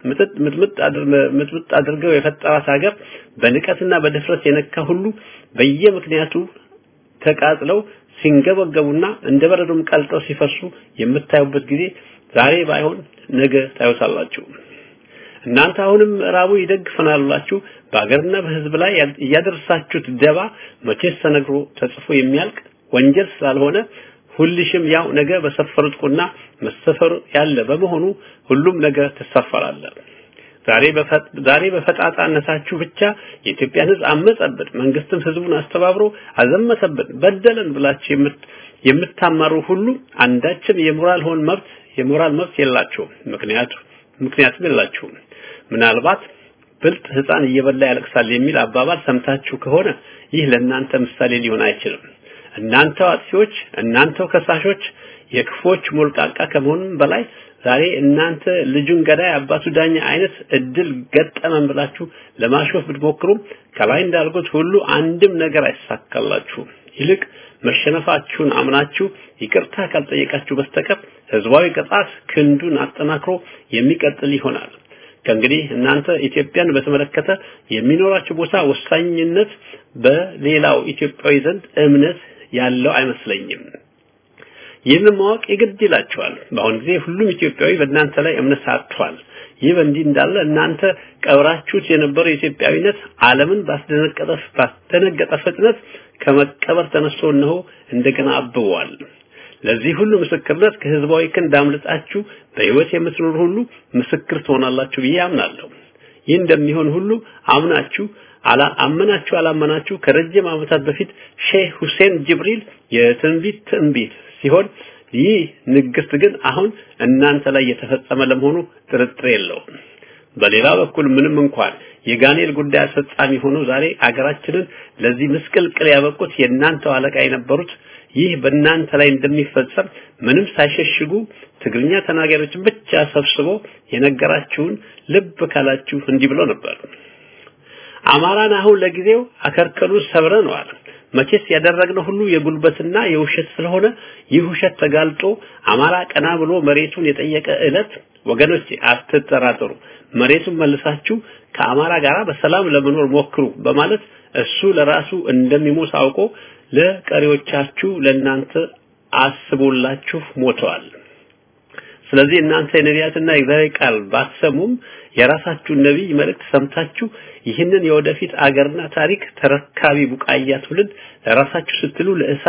ምጥምጥ አድርገው የፈጠራት ሀገር በንቀትና በድፍረት የነካ ሁሉ በየምክንያቱ ተቃጥለው ሲንገበገቡና እንደ በረዶም ቀልጠው ሲፈርሱ የምታዩበት ጊዜ ዛሬ ባይሆን ነገ ታዩታላችሁ። እናንተ አሁንም ራቡ ይደግፈናላችሁ በአገርና በህዝብ ላይ ያደረሳችሁት ደባ መቼስ ተነግሮ ተጽፎ የሚያልቅ ወንጀል ስላልሆነ ሁልሽም ያው ነገ በሰፈሩት ቁና መሰፈር ያለ በመሆኑ ሁሉም ነገ ተሰፈራለ። ዛሬ በፈጣጣነታችሁ ብቻ የኢትዮጵያን ህዝብ አመጸበት መንግስትም ህዝቡን አስተባብሮ አዘመተበት በደለን ብላችሁ የምታማሩ ሁሉ አንዳችም የሞራል መብት የላችሁም። ምክንያቱም የላችሁም። ምናልባት ብልጥ ህፃን እየበላ ያለቅሳል የሚል አባባል ሰምታችሁ ከሆነ ይህ ለእናንተ ምሳሌ ሊሆን አይችልም። እናንተው አጥፊዎች፣ እናንተው ከሳሾች፣ የክፎች ሞልቃቃ ከመሆኑም በላይ ዛሬ እናንተ ልጁን ገዳይ አባቱ ዳኛ አይነት እድል ገጠመን ብላችሁ ለማሾፍ ብትሞክሩም ከላይ እንዳልኩት ሁሉ አንድም ነገር አይሳካላችሁ። ይልቅ መሸነፋችሁን አምናችሁ ይቅርታ ካልጠየቃችሁ በስተቀር ህዝባዊ ቅጣት ክንዱን አጠናክሮ የሚቀጥል ይሆናል። ከእንግዲህ እናንተ ኢትዮጵያን በተመለከተ የሚኖራችሁ ቦታ ወሳኝነት በሌላው ኢትዮጵያዊ ዘንድ እምነት ያለው አይመስለኝም። ይህን ማወቅ የግድ ይላችኋል። በአሁን ጊዜ ሁሉም ኢትዮጵያዊ በእናንተ ላይ እምነት አጥቷል። ይህ በእንዲህ እንዳለ እናንተ ቀብራችሁት የነበረው ኢትዮጵያዊነት ዓለምን ባስደነገጠ ፍጥነት ከመቀበር ተነስቶ ነው እንደገና አብቧል። ለዚህ ሁሉ ምስክርነት ከህዝባዊ ክንድ አምልጣችሁ በህይወት የምትኖሩ ሁሉ ምስክር ትሆናላችሁ ብዬ አምናለሁ። ይህ እንደሚሆን ሁሉ አመናችሁ አላመናችሁ ከረጅም ዓመታት በፊት ሼህ ሁሴን ጅብሪል የትንቢት ሲሆን ይህ ንግስት ግን አሁን እናንተ ላይ የተፈጸመ ለመሆኑ ጥርጥር የለውም። በሌላ በኩል ምንም እንኳን የጋኔል ጉዳይ አስፈጻሚ ሆኖ ዛሬ አገራችንን ለዚህ ምስቅልቅል ያበቁት የእናንተው አለቃ የነበሩት ይህ በእናንተ ላይ እንደሚፈጸም ምንም ሳይሸሽጉ ትግርኛ ተናጋሪዎች ብቻ ሰብስቦ የነገራችሁን ልብ ካላችሁ እንዲህ ብሎ ነበር። አማራን አሁን ለጊዜው አከርከሉ ሰብረነዋል። መቼስ ያደረግነው ሁሉ የጉልበትና የውሸት ስለሆነ ይህ ውሸት ተጋልጦ አማራ ቀና ብሎ መሬቱን የጠየቀ ዕለት ወገኖች አትጠራጠሩ፣ መሬቱን መልሳችሁ ከአማራ ጋር በሰላም ለመኖር ሞክሩ በማለት እሱ ለራሱ እንደሚሞት አውቆ ለቀሪዎቻችሁ ለእናንተ አስቦላችሁ ሞተዋል። ስለዚህ እናንተ የነቢያትና የእግዚአብሔር ቃል ባትሰሙም የራሳችሁ ነብይ መልእክት ሰምታችሁ ይህንን የወደፊት አገርና ታሪክ ተረካቢ ቡቃያ ትውልድ ለራሳችሁ ስትሉ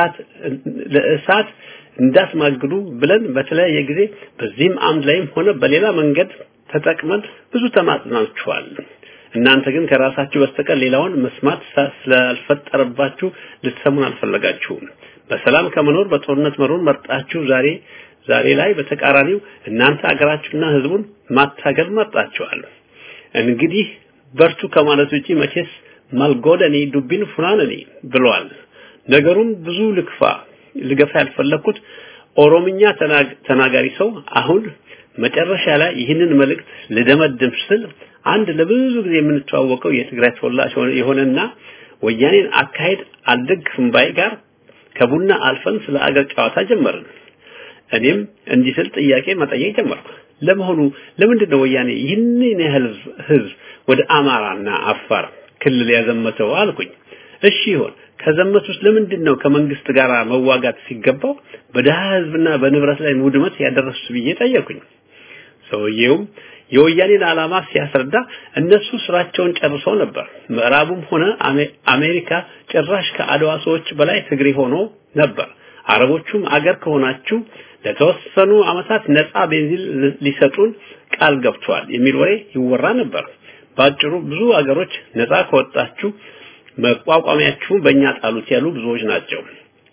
ለእሳት እንዳትማግዱ ብለን በተለያየ ጊዜ በዚህም አምድ ላይም ሆነ በሌላ መንገድ ተጠቅመን ብዙ ተማጽናችኋል። እናንተ ግን ከራሳችሁ በስተቀር ሌላውን መስማት ስላልፈጠረባችሁ ልትሰሙን አልፈለጋችሁም። በሰላም ከመኖር በጦርነት መኖር መርጣችሁ ዛሬ ላይ በተቃራኒው እናንተ አገራችሁና ህዝቡን ማታገል መርጣችኋል። እንግዲህ በርቱ ከማለት ውጪ መቼስ ማልጎደኒ ዱቢን ፍራነኒ ብሏል። ነገሩን ብዙ ልገፋ ያልፈለኩት ኦሮምኛ ተናጋሪ ሰው አሁን መጨረሻ ላይ ይህንን መልእክት ለደመድም ስል አንድ ለብዙ ጊዜ የምንተዋወቀው የትግራይ ተወላጅ የሆነና ወያኔን አካሄድ አልደግፍም ባይ ጋር ከቡና አልፈን ስለ አገር ጨዋታ ጀመርን። እኔም እንዲህ ስል ጥያቄ መጠየቅ ጀመርኩ። ለመሆኑ ለምንድነው ወያኔ ይህንን ያህል ህዝብ ወደ አማራና አፋር ክልል ያዘመተው አልኩኝ። እሺ ይሁን ከዘመቱስ ለምንድነው ከመንግስት ጋር መዋጋት ሲገባው በደሃ ህዝብና በንብረት ላይ ውድመት ያደረሱት ብዬ ጠየቅኩኝ። ሰውየው የወያኔን ዓላማ ሲያስረዳ እነሱ ስራቸውን ጨርሰው ነበር። ምዕራቡም ሆነ አሜሪካ ጭራሽ ከአድዋ ሰዎች በላይ ትግሬ ሆኖ ነበር። አረቦቹም አገር ከሆናችሁ ለተወሰኑ አመታት ነፃ ቤንዚን ሊሰጡን ቃል ገብቷል የሚል ወሬ ይወራ ነበር። ባጭሩ ብዙ አገሮች ነፃ ከወጣችሁ መቋቋሚያችሁ በእኛ ጣሉት ያሉ ብዙዎች ናቸው።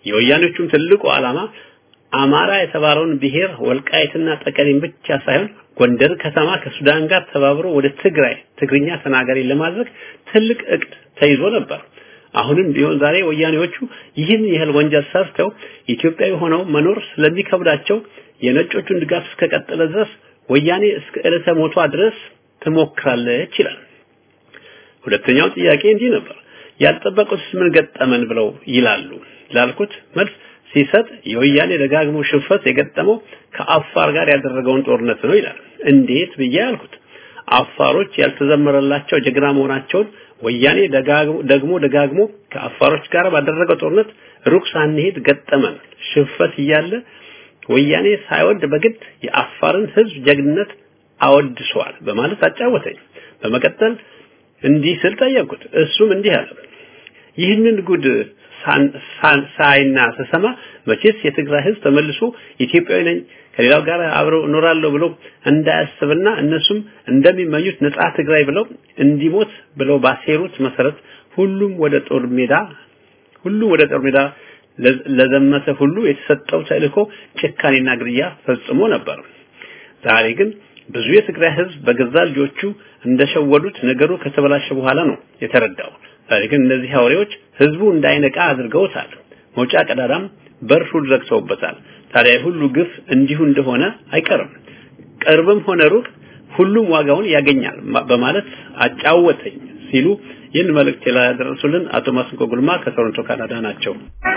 የወያኔዎቹም ትልቁ ዓላማ አማራ የተባለውን ብሔር ወልቃይትና ጠቀሌን ብቻ ሳይሆን ጎንደር ከተማ ከሱዳን ጋር ተባብሮ ወደ ትግርኛ ተናጋሪ ለማድረግ ትልቅ እቅድ ተይዞ ነበር። አሁንም ቢሆን ዛሬ ወያኔዎቹ ይህን ያህል ወንጀል ሰርተው ኢትዮጵያዊ ሆነው መኖር ስለሚከብዳቸው የነጮቹን ድጋፍ እስከቀጠለ ድረስ ወያኔ እስከ ዕለተ ሞቷ ድረስ ትሞክራለች ይላል። ሁለተኛው ጥያቄ እንዲህ ነበር፣ ያልጠበቁት ምን ገጠመን ብለው ይላሉ ላልኩት መልስ ሲሰጥ የወያኔ ደጋግሞ ሽንፈት የገጠመው ከአፋር ጋር ያደረገውን ጦርነት ነው ይላል። እንዴት ብዬ ያልኩት አፋሮች ያልተዘመረላቸው ጀግና መሆናቸውን ወያኔ ደጋግሞ ከአፋሮች ጋር ባደረገው ጦርነት ሩቅ ሳንሄድ ገጠመን። ሽንፈት እያለ ወያኔ ሳይወድ በግድ የአፋርን ህዝብ ጀግንነት አወድሷል በማለት አጫወተኝ። በመቀጠል እንዲህ ስል ጠየቅኩት። እሱም እንዲህ አለ፣ ይህንን ጉድ ሳይና ተሰማ መቼስ የትግራይ ህዝብ ተመልሶ ኢትዮጵያዊ ነኝ ከሌላው ጋር አብረው እኖራለሁ ብሎ እንዳያስብና እነሱም እንደሚመኙት ነፃ ትግራይ ብለው እንዲሞት ብለው ባሴሩት መሰረት ሁሉም ወደ ጦር ሜዳ ለዘመተ ሁሉ የተሰጠው ተልእኮ ጭካኔና ግድያ ፈጽሞ ነበር። ዛሬ ግን ብዙ የትግራይ ህዝብ በገዛ ልጆቹ እንደሸወዱት ነገሩ ከተበላሸ በኋላ ነው የተረዳው። ዛሬ ግን እነዚህ አውሬዎች ህዝቡ እንዳይነቃ አድርገውታል። መውጫ ቀዳዳም በር ሁሉ ዘግተውበታል። ታዲያ ሁሉ ግፍ እንዲሁ እንደሆነ አይቀርም። ቅርብም ሆነ ሩቅ ሁሉም ዋጋውን ያገኛል በማለት አጫወተኝ ሲሉ ይህን መልእክት ያደረሱልን አቶ ማስንቆ ጉልማ ከቶሮንቶ ካናዳ ናቸው።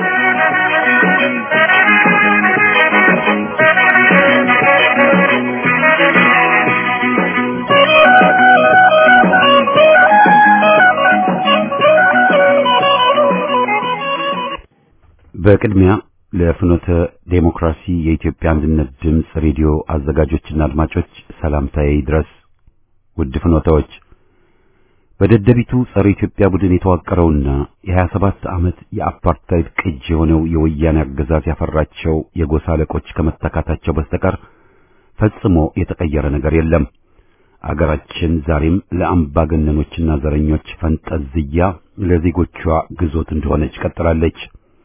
በቅድሚያ ለፍኖተ ዴሞክራሲ የኢትዮጵያ አንድነት ድምጽ ሬዲዮ አዘጋጆችና አድማጮች ሰላምታዬ ይድረስ። ውድ ፍኖታዎች፣ በደደቢቱ ጸረ ኢትዮጵያ ቡድን የተዋቀረውና የ27 ዓመት የአፓርታይድ ቅጅ የሆነው የወያኔ አገዛዝ ያፈራቸው የጎሳ አለቆች ከመተካታቸው በስተቀር ፈጽሞ የተቀየረ ነገር የለም። አገራችን ዛሬም ለአምባገነኖችና ዘረኞች ፈንጠዝያ ለዜጎቿ ግዞት እንደሆነች ቀጥላለች።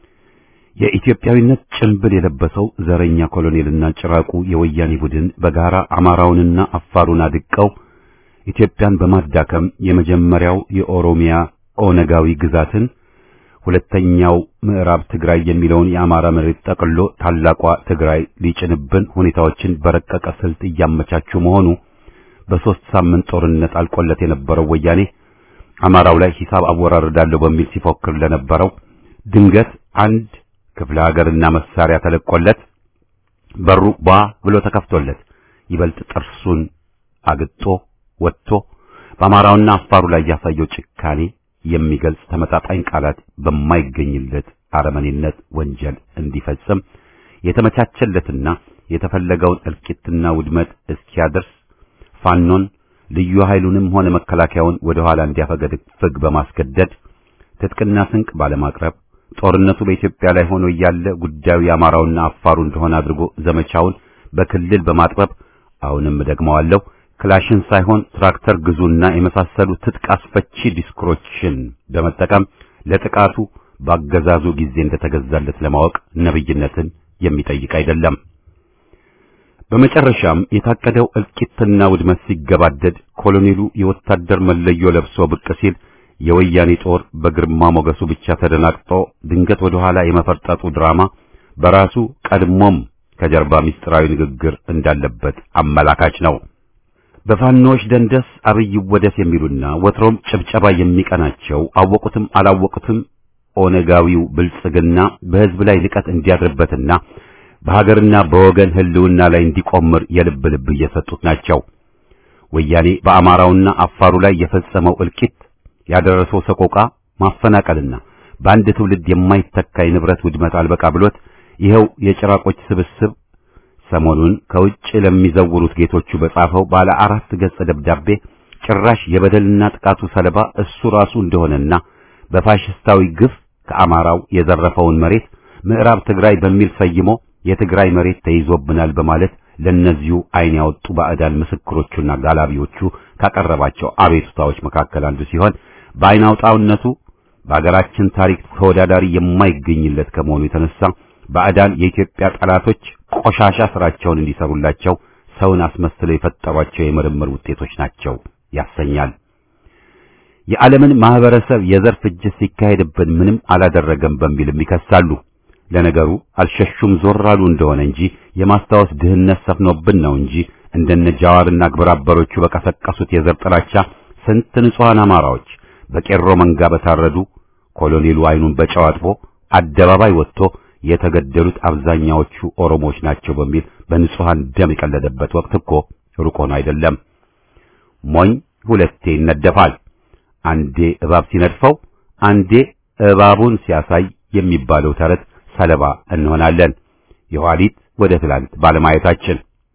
የኢትዮጵያዊነት ጭንብል የለበሰው ዘረኛ ኮሎኔልና ጭራቁ የወያኔ ቡድን በጋራ አማራውንና አፋሩን አድቀው ኢትዮጵያን በማዳከም የመጀመሪያው የኦሮሚያ ኦነጋዊ ግዛትን፣ ሁለተኛው ምዕራብ ትግራይ የሚለውን የአማራ መሬት ጠቅሎ ታላቋ ትግራይ ሊጭንብን ሁኔታዎችን በረቀቀ ስልት እያመቻቹ መሆኑ በ3 ሳምንት ጦርነት አልቆለት የነበረው ወያኔ አማራው ላይ ሂሳብ አወራርዳለሁ በሚል ሲፎክር ለነበረው ድንገት አንድ ክፍለ ሀገርና መሳሪያ ተለቆለት በሩ ባ ብሎ ተከፍቶለት ይበልጥ ጥርሱን አግጦ ወጥቶ በአማራውና አፋሩ ላይ ያሳየው ጭካኔ የሚገልጽ ተመጣጣኝ ቃላት በማይገኝለት አረመኔነት ወንጀል እንዲፈጽም የተመቻቸለትና የተፈለገውን እልቂትና ውድመት እስኪያደርስ ፋኖን ልዩ ኃይሉንም ሆነ መከላከያውን ወደ ኋላ እንዲያፈገፍግ በማስገደድ ትጥቅና ስንቅ ባለማቅረብ ጦርነቱ በኢትዮጵያ ላይ ሆኖ እያለ ጉዳዩ የአማራውና አፋሩ እንደሆነ አድርጎ ዘመቻውን በክልል በማጥበብ አሁንም ደግመዋለሁ ክላሽን ሳይሆን ትራክተር ግዙና የመሳሰሉ ትጥቅ አስፈቺ ዲስኩሮችን በመጠቀም ለጥቃቱ ባገዛዙ ጊዜ እንደተገዛለት ለማወቅ ነብይነትን የሚጠይቅ አይደለም። በመጨረሻም የታቀደው እልቂትና ውድመት ሲገባደድ ኮሎኔሉ የወታደር መለዮ ለብሶ ብቅ ሲል የወያኔ ጦር በግርማ ሞገሱ ብቻ ተደናቅጦ ድንገት ወደ ኋላ የመፈርጠጡ ድራማ በራሱ ቀድሞም ከጀርባ ሚስጥራዊ ንግግር እንዳለበት አመላካች ነው። በፋኖች ደንደስ አብይ ወደስ የሚሉና ወትሮም ጭብጨባ የሚቀናቸው አወቁትም አላወቁትም ኦነጋዊው ብልጽግና በህዝብ ላይ ንቀት እንዲያድርበትና በሀገርና በወገን ህልውና ላይ እንዲቆምር የልብ ልብ እየሰጡት ናቸው። ወያኔ በአማራውና አፋሩ ላይ የፈጸመው እልቂት ያደረሰው ሰቆቃ ማፈናቀልና በአንድ ትውልድ የማይተካ የንብረት ውድመት አልበቃ ብሎት ይሄው የጭራቆች ስብስብ ሰሞኑን ከውጭ ለሚዘውሩት ጌቶቹ በጻፈው ባለ 4 ገጽ ደብዳቤ ጭራሽ የበደልና ጥቃቱ ሰለባ እሱ ራሱ እንደሆነና በፋሽስታዊ ግፍ ከአማራው የዘረፈውን መሬት ምዕራብ ትግራይ በሚል ሰይሞ የትግራይ መሬት ተይዞብናል በማለት ለነዚሁ አይን ያወጡ ባዕዳን ምስክሮቹና ጋላቢዎቹ ካቀረባቸው አቤቱታዎች መካከል አንዱ ሲሆን በአይን አውጣውነቱ በአገራችን ታሪክ ተወዳዳሪ የማይገኝለት ከመሆኑ የተነሳ ባዕዳን የኢትዮጵያ ጠላቶች ቆሻሻ ስራቸውን እንዲሰሩላቸው ሰውን አስመስለው የፈጠሯቸው የምርምር ውጤቶች ናቸው ያሰኛል። የዓለምን ማህበረሰብ የዘር ፍጅት ሲካሄድብን ምንም አላደረገም በሚልም ይከሳሉ። ለነገሩ አልሸሹም ዞር አሉ እንደሆነ እንጂ የማስታወስ ድህነት ሰፍኖብን ነው እንጂ እንደነ ጃዋርና ግብረአበሮቹ በቀሰቀሱት የዘር ጥላቻ ስንት ንጹሃን አማራዎች በቄሮ መንጋ በታረዱ፣ ኮሎኔሉ አይኑን በጨው አጥቦ አደባባይ ወጥቶ የተገደሉት አብዛኛዎቹ ኦሮሞዎች ናቸው በሚል በንጹሃን ደም የቀለደበት ወቅት እኮ ሩቅ ሆኖ አይደለም። ሞኝ ሁለቴ ይነደፋል። አንዴ እባብ ሲነድፈው አንዴ እባቡን ሲያሳይ የሚባለው ተረት ሰለባ እንሆናለን። የኋሊት ወደ ትላንት ባለማየታችን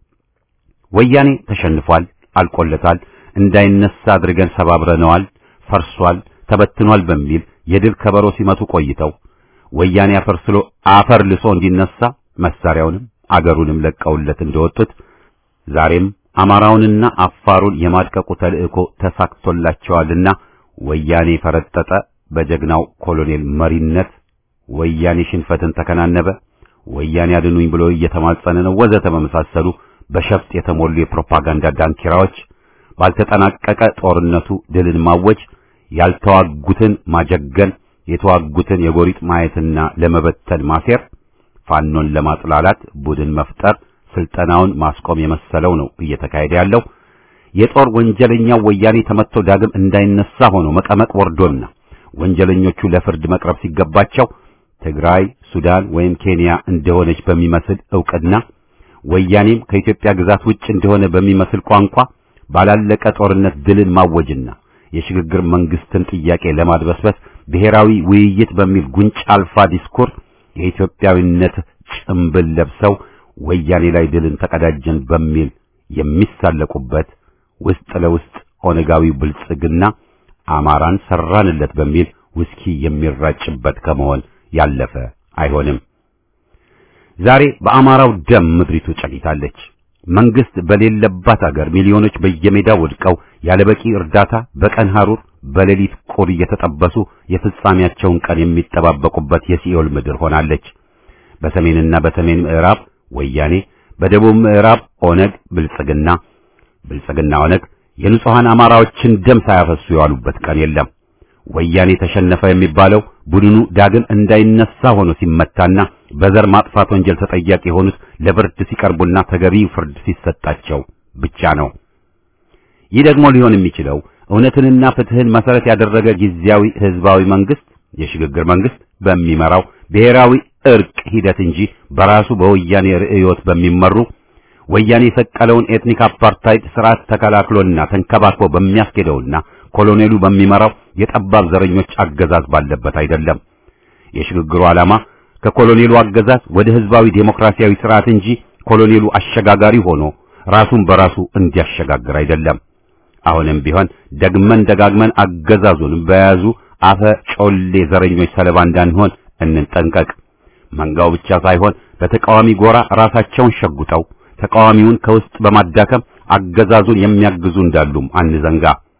ወያኔ ተሸንፏል፣ አልቆለታል፣ እንዳይነሳ አድርገን ሰባብረነዋል፣ ፈርሷል፣ ተበትኗል በሚል የድል ከበሮ ሲመቱ ቆይተው ወያኔ አፈር ልሶ እንዲነሳ መሳሪያውንም አገሩንም ለቀውለት እንደወጡት ዛሬም አማራውንና አፋሩን የማድቀቁ ተልእኮ ተሳክቶላቸዋልና ወያኔ ፈረጠጠ በጀግናው ኮሎኔል መሪነት፣ ወያኔ ሽንፈትን ተከናነበ፣ ወያኔ አድኑኝ ብሎ እየተማጸነ ነው ወዘተ በመሳሰሉ በሸፍጥ የተሞሉ የፕሮፓጋንዳ ዳንኪራዎች ባልተጠናቀቀ ጦርነቱ ድልን ማወጅ፣ ያልተዋጉትን ማጀገን፣ የተዋጉትን የጎሪጥ ማየትና ለመበተን ማሴር፣ ፋኖን ለማጥላላት ቡድን መፍጠር፣ ስልጠናውን ማስቆም የመሰለው ነው እየተካሄደ ያለው። የጦር ወንጀለኛው ወያኔ ተመቶ ዳግም እንዳይነሳ ሆኖ መቀመቅ ወርዶና ወንጀለኞቹ ለፍርድ መቅረብ ሲገባቸው ትግራይ፣ ሱዳን ወይም ኬንያ እንደሆነች በሚመስል ዕውቅና ወያኔም ከኢትዮጵያ ግዛት ውጭ እንደሆነ በሚመስል ቋንቋ ባላለቀ ጦርነት ድልን ማወጅና የሽግግር መንግስትን ጥያቄ ለማድበስበስ ብሔራዊ ውይይት በሚል ጉንጭ አልፋ ዲስኩር የኢትዮጵያዊነት ጭምብል ለብሰው ወያኔ ላይ ድልን ተቀዳጀን በሚል የሚሳለቁበት ውስጥ ለውስጥ ኦነጋዊ ብልጽግና አማራን ሰራንለት በሚል ውስኪ የሚራጭበት ከመሆን ያለፈ አይሆንም። ዛሬ በአማራው ደም ምድሪቱ ጨቂታለች። መንግስት በሌለባት አገር ሚሊዮኖች በየሜዳው ወድቀው ያለበቂ እርዳታ በቀን ሐሩር በሌሊት ቁር እየተጠበሱ የፍጻሜያቸውን ቀን የሚጠባበቁበት የሲኦል ምድር ሆናለች። በሰሜንና በሰሜን ምዕራብ ወያኔ፣ በደቡብ ምዕራብ ኦነግ ብልጽግና ኦነግ የንጹሃን አማራዎችን ደም ሳያፈሱ የዋሉበት ቀን የለም። ወያኔ ተሸነፈ የሚባለው ቡድኑ ዳግም እንዳይነሳ ሆኖ ሲመታና በዘር ማጥፋት ወንጀል ተጠያቂ የሆኑት ለፍርድ ሲቀርቡና ተገቢው ፍርድ ሲሰጣቸው ብቻ ነው። ይህ ደግሞ ሊሆን የሚችለው እውነትንና ፍትህን መሰረት ያደረገ ጊዜያዊ ህዝባዊ መንግስት፣ የሽግግር መንግስት በሚመራው ብሔራዊ እርቅ ሂደት እንጂ በራሱ በወያኔ ርዕዮት በሚመሩ ወያኔ የሰቀለውን ኤትኒክ አፓርታይድ ስርዓት ተከላክሎና ተንከባክቦ በሚያስኬደውና ኮሎኔሉ በሚመራው የጠባብ ዘረኞች አገዛዝ ባለበት አይደለም። የሽግግሩ ዓላማ ከኮሎኔሉ አገዛዝ ወደ ህዝባዊ ዴሞክራሲያዊ ስርዓት እንጂ ኮሎኔሉ አሸጋጋሪ ሆኖ ራሱን በራሱ እንዲያሸጋግር አይደለም። አሁንም ቢሆን ደጋግመን አገዛዙን በያዙ አፈ ጮሌ ዘረኞች ሰለባ እንዳንሆን እንጠንቀቅ። መንጋው ብቻ ሳይሆን በተቃዋሚ ጎራ ራሳቸውን ሸጉጠው ተቃዋሚውን ከውስጥ በማዳከም አገዛዙን የሚያግዙ እንዳሉም አንዘንጋ።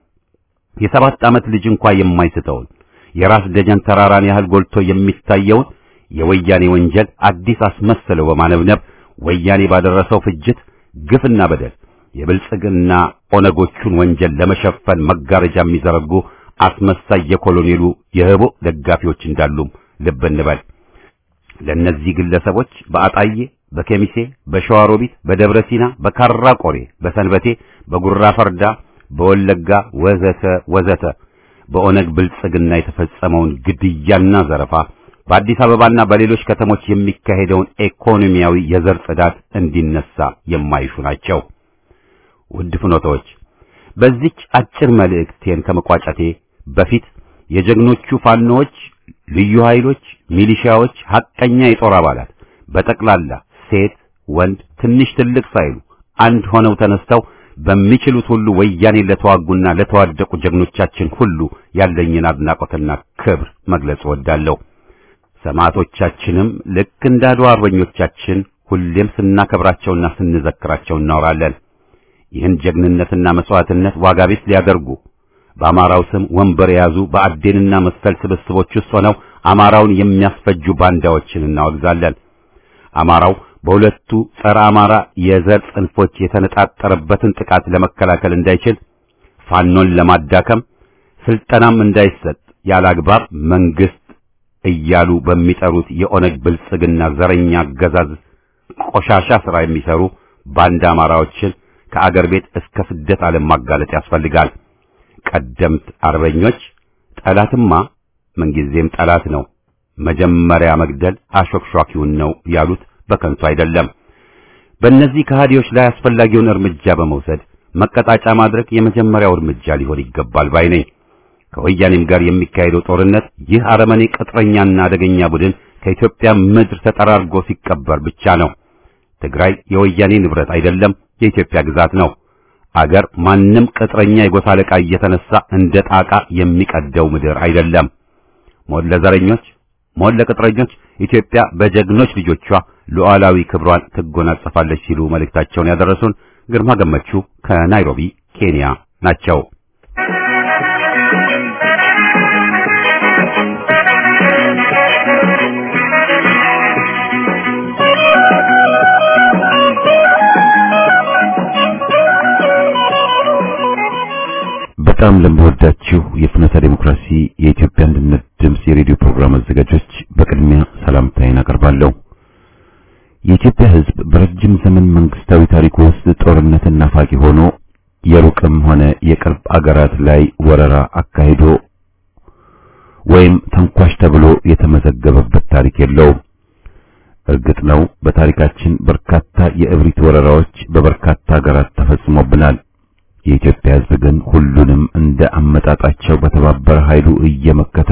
የሰባት ዓመት ልጅ እንኳን የማይስተውን የራስ ደጀን ተራራን ያህል ጎልቶ የሚታየውን የወያኔ ወንጀል አዲስ አስመስለው በማነብነብ ወያኔ ባደረሰው ፍጅት፣ ግፍና በደል የብልጽግና ኦነጎቹን ወንጀል ለመሸፈን መጋረጃ የሚዘረጉ አስመሳይ የኮሎኔሉ የህቦ ደጋፊዎች እንዳሉም ልብ እንበል። ለነዚህ ግለሰቦች በአጣዬ፣ በኬሚሴ፣ በሸዋሮቢት፣ በደብረ ሲና፣ በካራ ቆሬ፣ በሰንበቴ፣ በጉራ ፈርዳ፣ በወለጋ ወዘተ በኦነግ ብልጽግና የተፈጸመውን ግድያና ዘረፋ በአዲስ አበባና በሌሎች ከተሞች የሚካሄደውን ኢኮኖሚያዊ የዘር ጽዳት እንዲነሳ የማይሹ ናቸው። ውድ ፍኖቶች፣ በዚች አጭር መልእክቴን ከመቋጨቴ በፊት የጀግኖቹ ፋኖች፣ ልዩ ኃይሎች፣ ሚሊሻዎች፣ ሐቀኛ የጦር አባላት በጠቅላላ ሴት ወንድ ትንሽ ትልቅ ሳይሉ አንድ ሆነው ተነስተው በሚችሉት ሁሉ ወያኔ ለተዋጉና ለተዋደቁ ጀግኖቻችን ሁሉ ያለኝን አድናቆትና ክብር መግለጽ እወዳለሁ። ሰማዕቶቻችንም ልክ እንደ አድዋ አርበኞቻችን ሁሌም ስናከብራቸውና ስንዘክራቸው እናወራለን። ይህን ጀግንነትና መስዋዕትነት ዋጋ ቢስ ሊያደርጉ በአማራው ስም ወንበር የያዙ በአዴንና መሰል ስብስቦች ውስጥ ሆነው አማራውን የሚያስፈጁ ባንዳዎችን እናወግዛለን። አማራው በሁለቱ ጸረ አማራ የዘር ጽንፎች የተነጣጠረበትን ጥቃት ለመከላከል እንዳይችል ፋኖን ለማዳከም ስልጠናም እንዳይሰጥ ያላግባብ መንግስት እያሉ በሚጠሩት የኦነግ ብልጽግና ዘረኛ አገዛዝ ቆሻሻ ሥራ የሚሰሩ ባንዳ አማራዎችን ከአገር ቤት እስከ ስደት ዓለም ማጋለጥ ያስፈልጋል። ቀደምት አርበኞች ጠላትማ ምንጊዜም ጠላት ነው፣ መጀመሪያ መግደል አሾክሿኪውን ነው ያሉት በከንቱ አይደለም። በእነዚህ ከሃዲዎች ላይ አስፈላጊውን እርምጃ በመውሰድ መቀጣጫ ማድረግ የመጀመሪያው እርምጃ ሊሆን ይገባል ባይ ነኝ። ከወያኔም ጋር የሚካሄደው ጦርነት ይህ አረመኔ ቅጥረኛና አደገኛ ቡድን ከኢትዮጵያ ምድር ተጠራርጎ ሲቀበር ብቻ ነው። ትግራይ የወያኔ ንብረት አይደለም፣ የኢትዮጵያ ግዛት ነው። አገር ማንም ቅጥረኛ የጎሳ አለቃ እየተነሳ እንደ ጣቃ የሚቀደው ምድር አይደለም። ሞት ለዘረኞች፣ ሞት ለቅጥረኞች። ኢትዮጵያ በጀግኖች ልጆቿ ሉዓላዊ ክብሯን ትጎናጸፋለች ሲሉ መልእክታቸውን ያደረሱን ግርማ ገመቹ ከናይሮቢ ኬንያ ናቸው። በጣም ለምወዳችሁ የፍኖተ ዲሞክራሲ የኢትዮጵያ አንድነት ድምጽ የሬዲዮ ፕሮግራም አዘጋጆች በቅድሚያ ሰላምታዬን አቀርባለሁ። የኢትዮጵያ ሕዝብ በረጅም ዘመን መንግስታዊ ታሪክ ውስጥ ጦርነትን ናፋቂ ሆኖ የሩቅም ሆነ የቅርብ አገራት ላይ ወረራ አካሂዶ ወይም ተንኳሽ ተብሎ የተመዘገበበት ታሪክ የለውም። እርግጥ ነው በታሪካችን በርካታ የእብሪት ወረራዎች በበርካታ አገራት ተፈጽሞብናል። የኢትዮጵያ ሕዝብ ግን ሁሉንም እንደ አመጣጣቸው በተባበረ ኃይሉ እየመከተ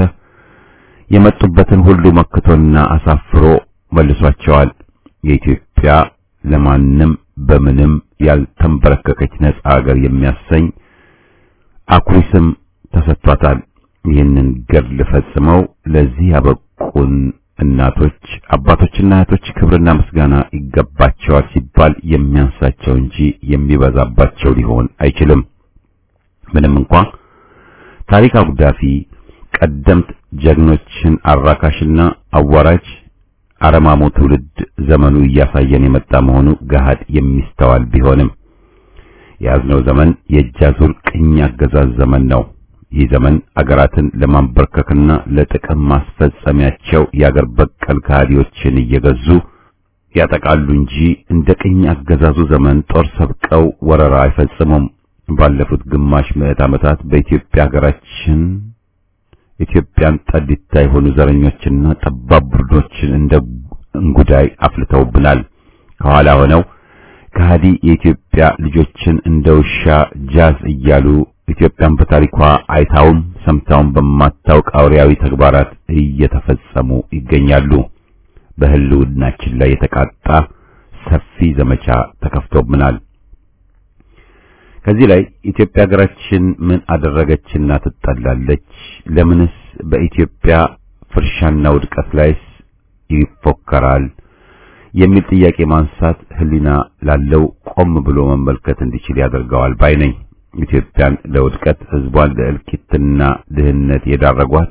የመጡበትን ሁሉ መክቶና አሳፍሮ መልሷቸዋል። የኢትዮጵያ ለማንም በምንም ያልተንበረከከች ነጻ ሀገር የሚያሰኝ አኩሪ ስም ተሰጥቷታል። ይህንን ገድል ፈጽመው ለዚህ ያበቁን እናቶች፣ አባቶችና እህቶች ክብርና ምስጋና ይገባቸዋል ሲባል የሚያንሳቸው እንጂ የሚበዛባቸው ሊሆን አይችልም። ምንም እንኳን ታሪክ አጉዳፊ ቀደምት ጀግኖችን አራካሽና አዋራጅ አረማሞ ትውልድ ዘመኑ እያሳየን የመጣ መሆኑ ገሃድ የሚስተዋል ቢሆንም የያዝነው ዘመን የእጃዙር ቅኝ አገዛዝ ዘመን ነው። ይህ ዘመን አገራትን ለማንበርከክና ለጥቅም ማስፈጸሚያቸው የአገር በቀል ከሃዲዎችን እየገዙ ያጠቃሉ እንጂ እንደ ቅኝ አገዛዙ ዘመን ጦር ሰብቀው ወረራ አይፈጽሙም። ባለፉት ግማሽ ምዕት ዓመታት በኢትዮጵያ ሀገራችን ኢትዮጵያን ጠዲታ የሆኑ ዘረኞችና ጠባብ ቡድኖችን እንደ እንጉዳይ አፍልተውብናል። ከኋላ ሆነው ከሃዲ የኢትዮጵያ ልጆችን እንደ ውሻ ጃዝ እያሉ ኢትዮጵያን በታሪኳ አይታውም ሰምታውም በማታውቅ አውሬያዊ ተግባራት እየተፈጸሙ ይገኛሉ። በህልውናችን ላይ የተቃጣ ሰፊ ዘመቻ ተከፍቶብናል። ከዚህ ላይ ኢትዮጵያ ሀገራችን ምን አደረገችና ትጠላለች? ለምንስ በኢትዮጵያ ፍርሻና ውድቀት ላይስ ይፎከራል? የሚል ጥያቄ ማንሳት ህሊና ላለው ቆም ብሎ መመልከት እንዲችል ያደርገዋል ባይ ነኝ። ኢትዮጵያን ለውድቀት ህዝቧን ለእልቂትና ድህነት የዳረጓት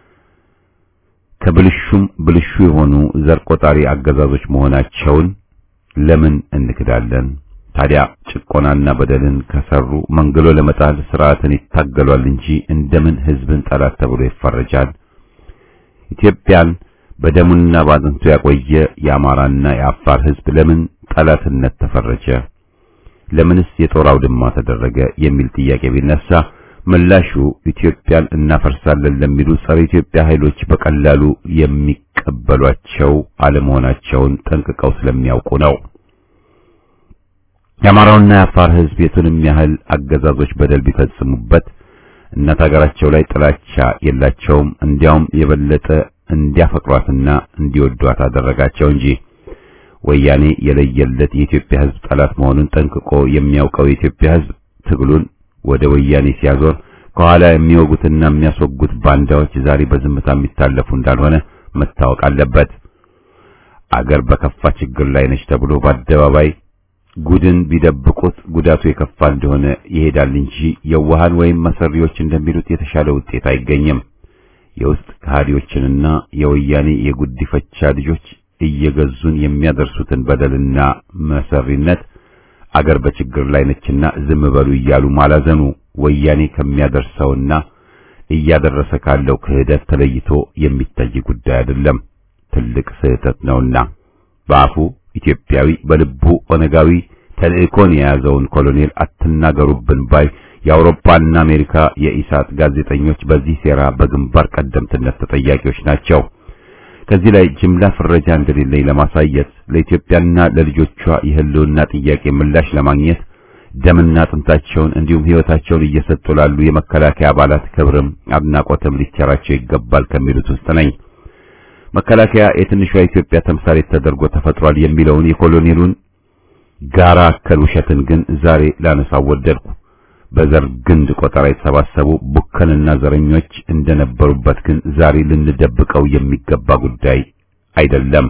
ከብልሹም ብልሹ የሆኑ ዘር ቆጣሪ አገዛዞች መሆናቸውን ለምን እንክዳለን? ታዲያ ጭቆናና በደልን ከሰሩ መንገሎ ለመጣል ስርዓትን ይታገሏል እንጂ እንደምን ህዝብን ጠላት ተብሎ ይፈረጃል? ኢትዮጵያን በደሙና ባጥንቱ ያቆየ የአማራና የአፋር ህዝብ ለምን ጠላትነት ተፈረጀ? ለምንስ የጦር አውድማ ተደረገ? የሚል ጥያቄ ቢነሳ ምላሹ ኢትዮጵያን እናፈርሳለን ለሚሉ ጸረ ኢትዮጵያ ኃይሎች በቀላሉ የሚቀበሏቸው አለመሆናቸውን ጠንቅቀው ስለሚያውቁ ነው። የአማራውና የአፋር ህዝብ የቱንም ያህል አገዛዞች በደል ቢፈጽሙበት እናት ሀገራቸው ላይ ጥላቻ የላቸውም። እንዲያውም የበለጠ እንዲያፈቅሯትና እንዲወዷት አደረጋቸው እንጂ ወያኔ የለየለት የኢትዮጵያ ህዝብ ጠላት መሆኑን ጠንቅቆ የሚያውቀው የኢትዮጵያ ህዝብ ትግሉን ወደ ወያኔ ሲያዞር ከኋላ የሚወጉትና የሚያስወጉት ባንዳዎች ዛሬ በዝምታ የሚታለፉ እንዳልሆነ መታወቅ አለበት። አገር በከፋ ችግር ላይ ነች ተብሎ በአደባባይ ጉድን ቢደብቁት ጉዳቱ የከፋ እንደሆነ ይሄዳል እንጂ የዋሃን ወይም መሰሪዎች እንደሚሉት የተሻለ ውጤት አይገኝም። የውስጥ ከሃዲዎችንና የወያኔ የጉዲፈቻ ልጆች እየገዙን የሚያደርሱትን በደልና መሰሪነት አገር በችግር ላይ ነችና ዝም በሉ እያሉ ማላዘኑ ወያኔ ከሚያደርሰውና እያደረሰ ካለው ክህደት ተለይቶ የሚታይ ጉዳይ አይደለም፣ ትልቅ ስህተት ነውና በአፉ ኢትዮጵያዊ በልቡ ኦነጋዊ ተልእኮን የያዘውን ኮሎኔል አትናገሩብን ባይ የአውሮፓና አሜሪካ የኢሳት ጋዜጠኞች በዚህ ሴራ በግንባር ቀደምትነት ተጠያቂዎች ናቸው። ከዚህ ላይ ጅምላ ፍረጃ እንደሌለኝ ለማሳየት ለኢትዮጵያና ለልጆቿ የህልውና ጥያቄ ምላሽ ለማግኘት ደምና አጥንታቸውን እንዲሁም ህይወታቸውን እየሰጡ ላሉ የመከላከያ አባላት ክብርም አድናቆትም ሊቸራቸው ይገባል ከሚሉት ውስጥ ነኝ። መከላከያ የትንሿ ኢትዮጵያ ተምሳሌት ተደርጎ ተፈጥሯል የሚለውን የኮሎኔሉን ጋራ አከል ውሸትን ግን ዛሬ ላነሳው ወደድኩ። በዘር ግንድ ቆጠራ የተሰባሰቡ ቡከንና ዘረኞች እንደነበሩበት ግን ዛሬ ልንደብቀው የሚገባ ጉዳይ አይደለም።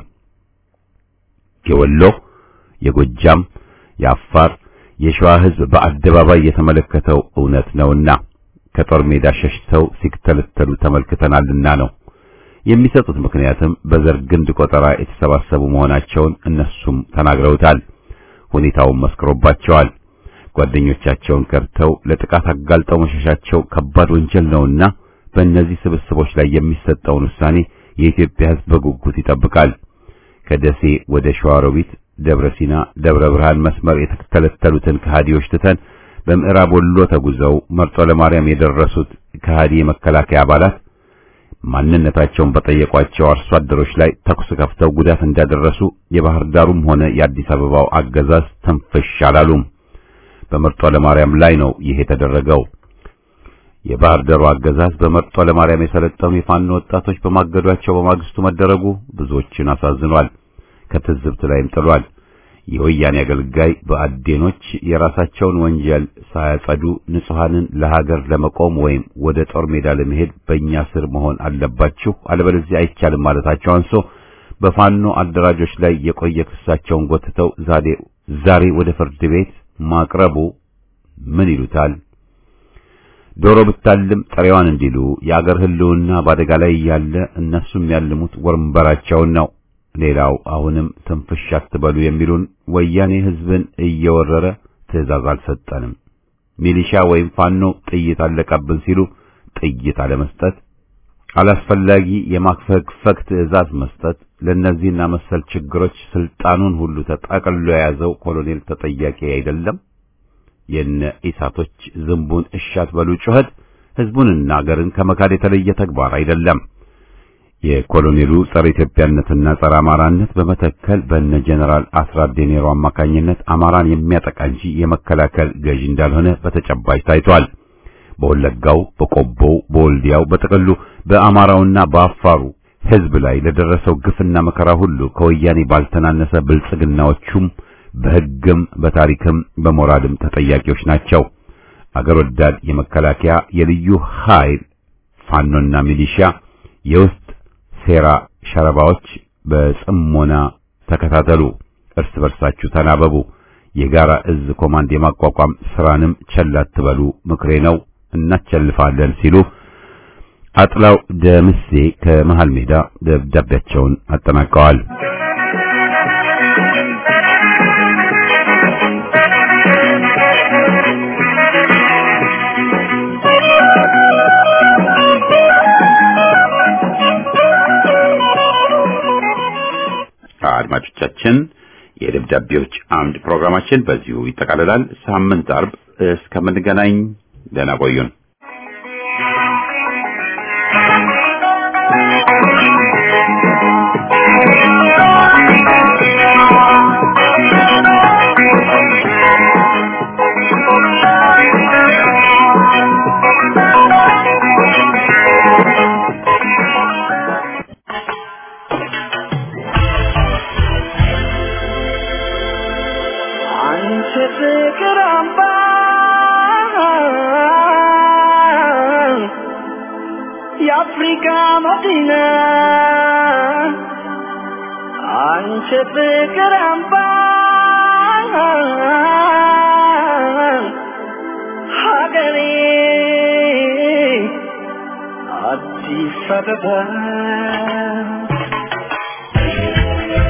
የወሎ፣ የጎጃም፣ የአፋር፣ የሸዋ ህዝብ በአደባባይ የተመለከተው እውነት ነውና ከጦር ሜዳ ሸሽተው ሲከተሉ ተመልክተናልና ነው። የሚሰጡት ምክንያትም በዘር ግንድ ቆጠራ የተሰባሰቡ መሆናቸውን እነሱም ተናግረውታል። ሁኔታውን መስክሮባቸዋል። ጓደኞቻቸውን ከርተው ለጥቃት አጋልጠው መሸሻቸው ከባድ ወንጀል ነውና በእነዚህ ስብስቦች ላይ የሚሰጠውን ውሳኔ የኢትዮጵያ ህዝብ በጉጉት ይጠብቃል። ከደሴ ወደ ሸዋሮቢት፣ ደብረ ሲና፣ ደብረ ብርሃን መስመር የተከተሉትን ከሃዲዎች ትተን በምዕራብ ወሎ ተጉዘው መርጦ ለማርያም የደረሱት ከሃዲ የመከላከያ አባላት ማንነታቸውን በጠየቋቸው አርሶ አደሮች ላይ ተኩስ ከፍተው ጉዳት እንዳደረሱ የባህር ዳሩም ሆነ የአዲስ አበባው አገዛዝ ተንፈሽ አላሉም። በመርጦ ለማርያም ላይ ነው ይሄ የተደረገው። የባህር ዳሩ አገዛዝ በመርጦ ለማርያም የሰለጠኑ የፋኖ ወጣቶች በማገዷቸው በማግስቱ መደረጉ ብዙዎችን አሳዝኗል፣ ከትዝብት ላይም ጥሏል። የወያኔ አገልጋይ በአዴኖች የራሳቸውን ወንጀል ሳያጸዱ ንጹሃንን ለሀገር ለመቆም ወይም ወደ ጦር ሜዳ ለመሄድ በእኛ ስር መሆን አለባችሁ አለበለዚያ አይቻልም ማለታቸው አንሶ በፋኖ አደራጆች ላይ የቆየ ክሳቸውን ጎትተው ዛሬ ወደ ፍርድ ቤት ማቅረቡ ምን ይሉታል? ዶሮ ብታልም ጥሬዋን እንዲሉ የአገር ህልውና በአደጋ ላይ ያለ እነሱም ያልሙት ወንበራቸውን ነው። ሌላው አሁንም ትንፍሽ አትበሉ የሚሉን ወያኔ ህዝብን እየወረረ ትዕዛዝ አልሰጠንም፣ ሚሊሻ ወይም ፋኖ ጥይት አለቀብን ሲሉ ጥይት አለመስጠት፣ አላስፈላጊ የማክፈክፈክ ትዕዛዝ መስጠት፣ ለነዚህና መሰል ችግሮች ስልጣኑን ሁሉ ተጠቅልሎ የያዘው ኮሎኔል ተጠያቂ አይደለም። የነ ኢሳቶች ዝንቡን እሻት በሉ ጩኸት ህዝቡንና አገርን ከመካድ የተለየ ተግባር አይደለም። የኮሎኔሉ ጸረ ኢትዮጵያነትና ጸረ አማራነት በመተከል በነ ጀነራል አስራት ዴኔሮ አማካኝነት አማራን የሚያጠቃ እንጂ የመከላከል ገዥ እንዳልሆነ በተጨባጭ ታይቷል። በወለጋው፣ በቆቦው፣ በወልዲያው በጥቅሉ በአማራውና በአፋሩ ህዝብ ላይ ለደረሰው ግፍና መከራ ሁሉ ከወያኔ ባልተናነሰ ብልጽግናዎቹም በህግም በታሪክም በሞራልም ተጠያቂዎች ናቸው። አገር ወዳድ የመከላከያ የልዩ ኃይል ፋኖና ሚሊሻ የውስጥ ሴራ ሸረባዎች በጽሞና ተከታተሉ፣ እርስ በርሳችሁ ተናበቡ፣ የጋራ እዝ ኮማንድ የማቋቋም ስራንም ቸል አትበሉ ምክሬ ነው፣ እናቸልፋለን ሲሉ አጥላው ደምሴ ከመሃል ሜዳ ደብዳቤያቸውን አጠናቀዋል። አድማጮቻችን የደብዳቤዎች አምድ ፕሮግራማችን በዚሁ ይጠቃልላል። ሳምንት አርብ እስከምንገናኝ ደህና ቆዩን። የአፍሪካ መዲና አንቺ ፍቅር አምባ ሀገሬ አዲስ አበባ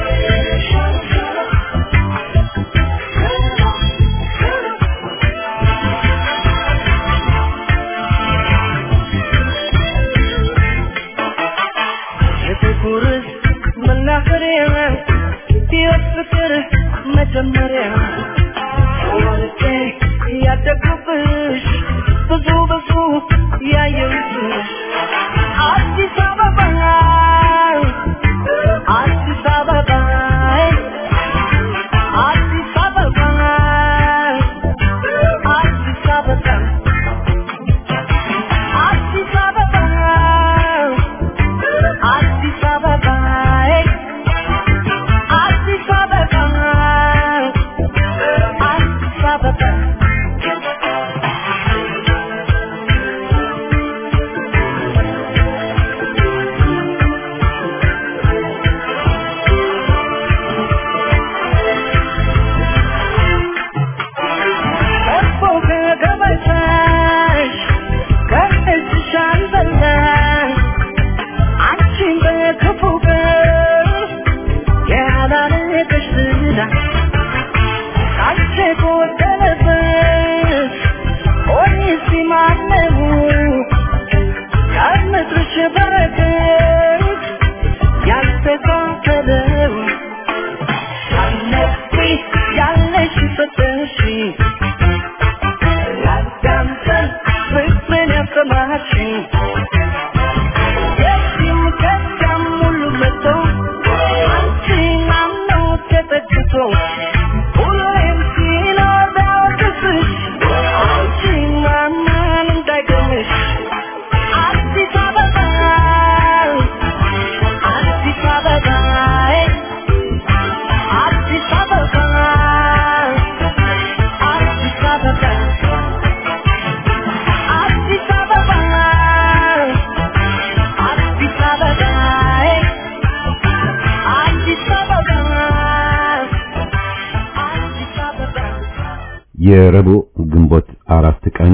የረቡዕ ግንቦት 4 ቀን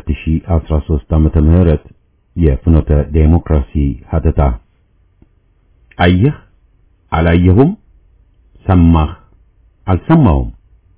2013 ዓመተ ምህረት የፍኖተ ዴሞክራሲ ሀተታ አየህ አላየሁም ሰማህ አልሰማሁም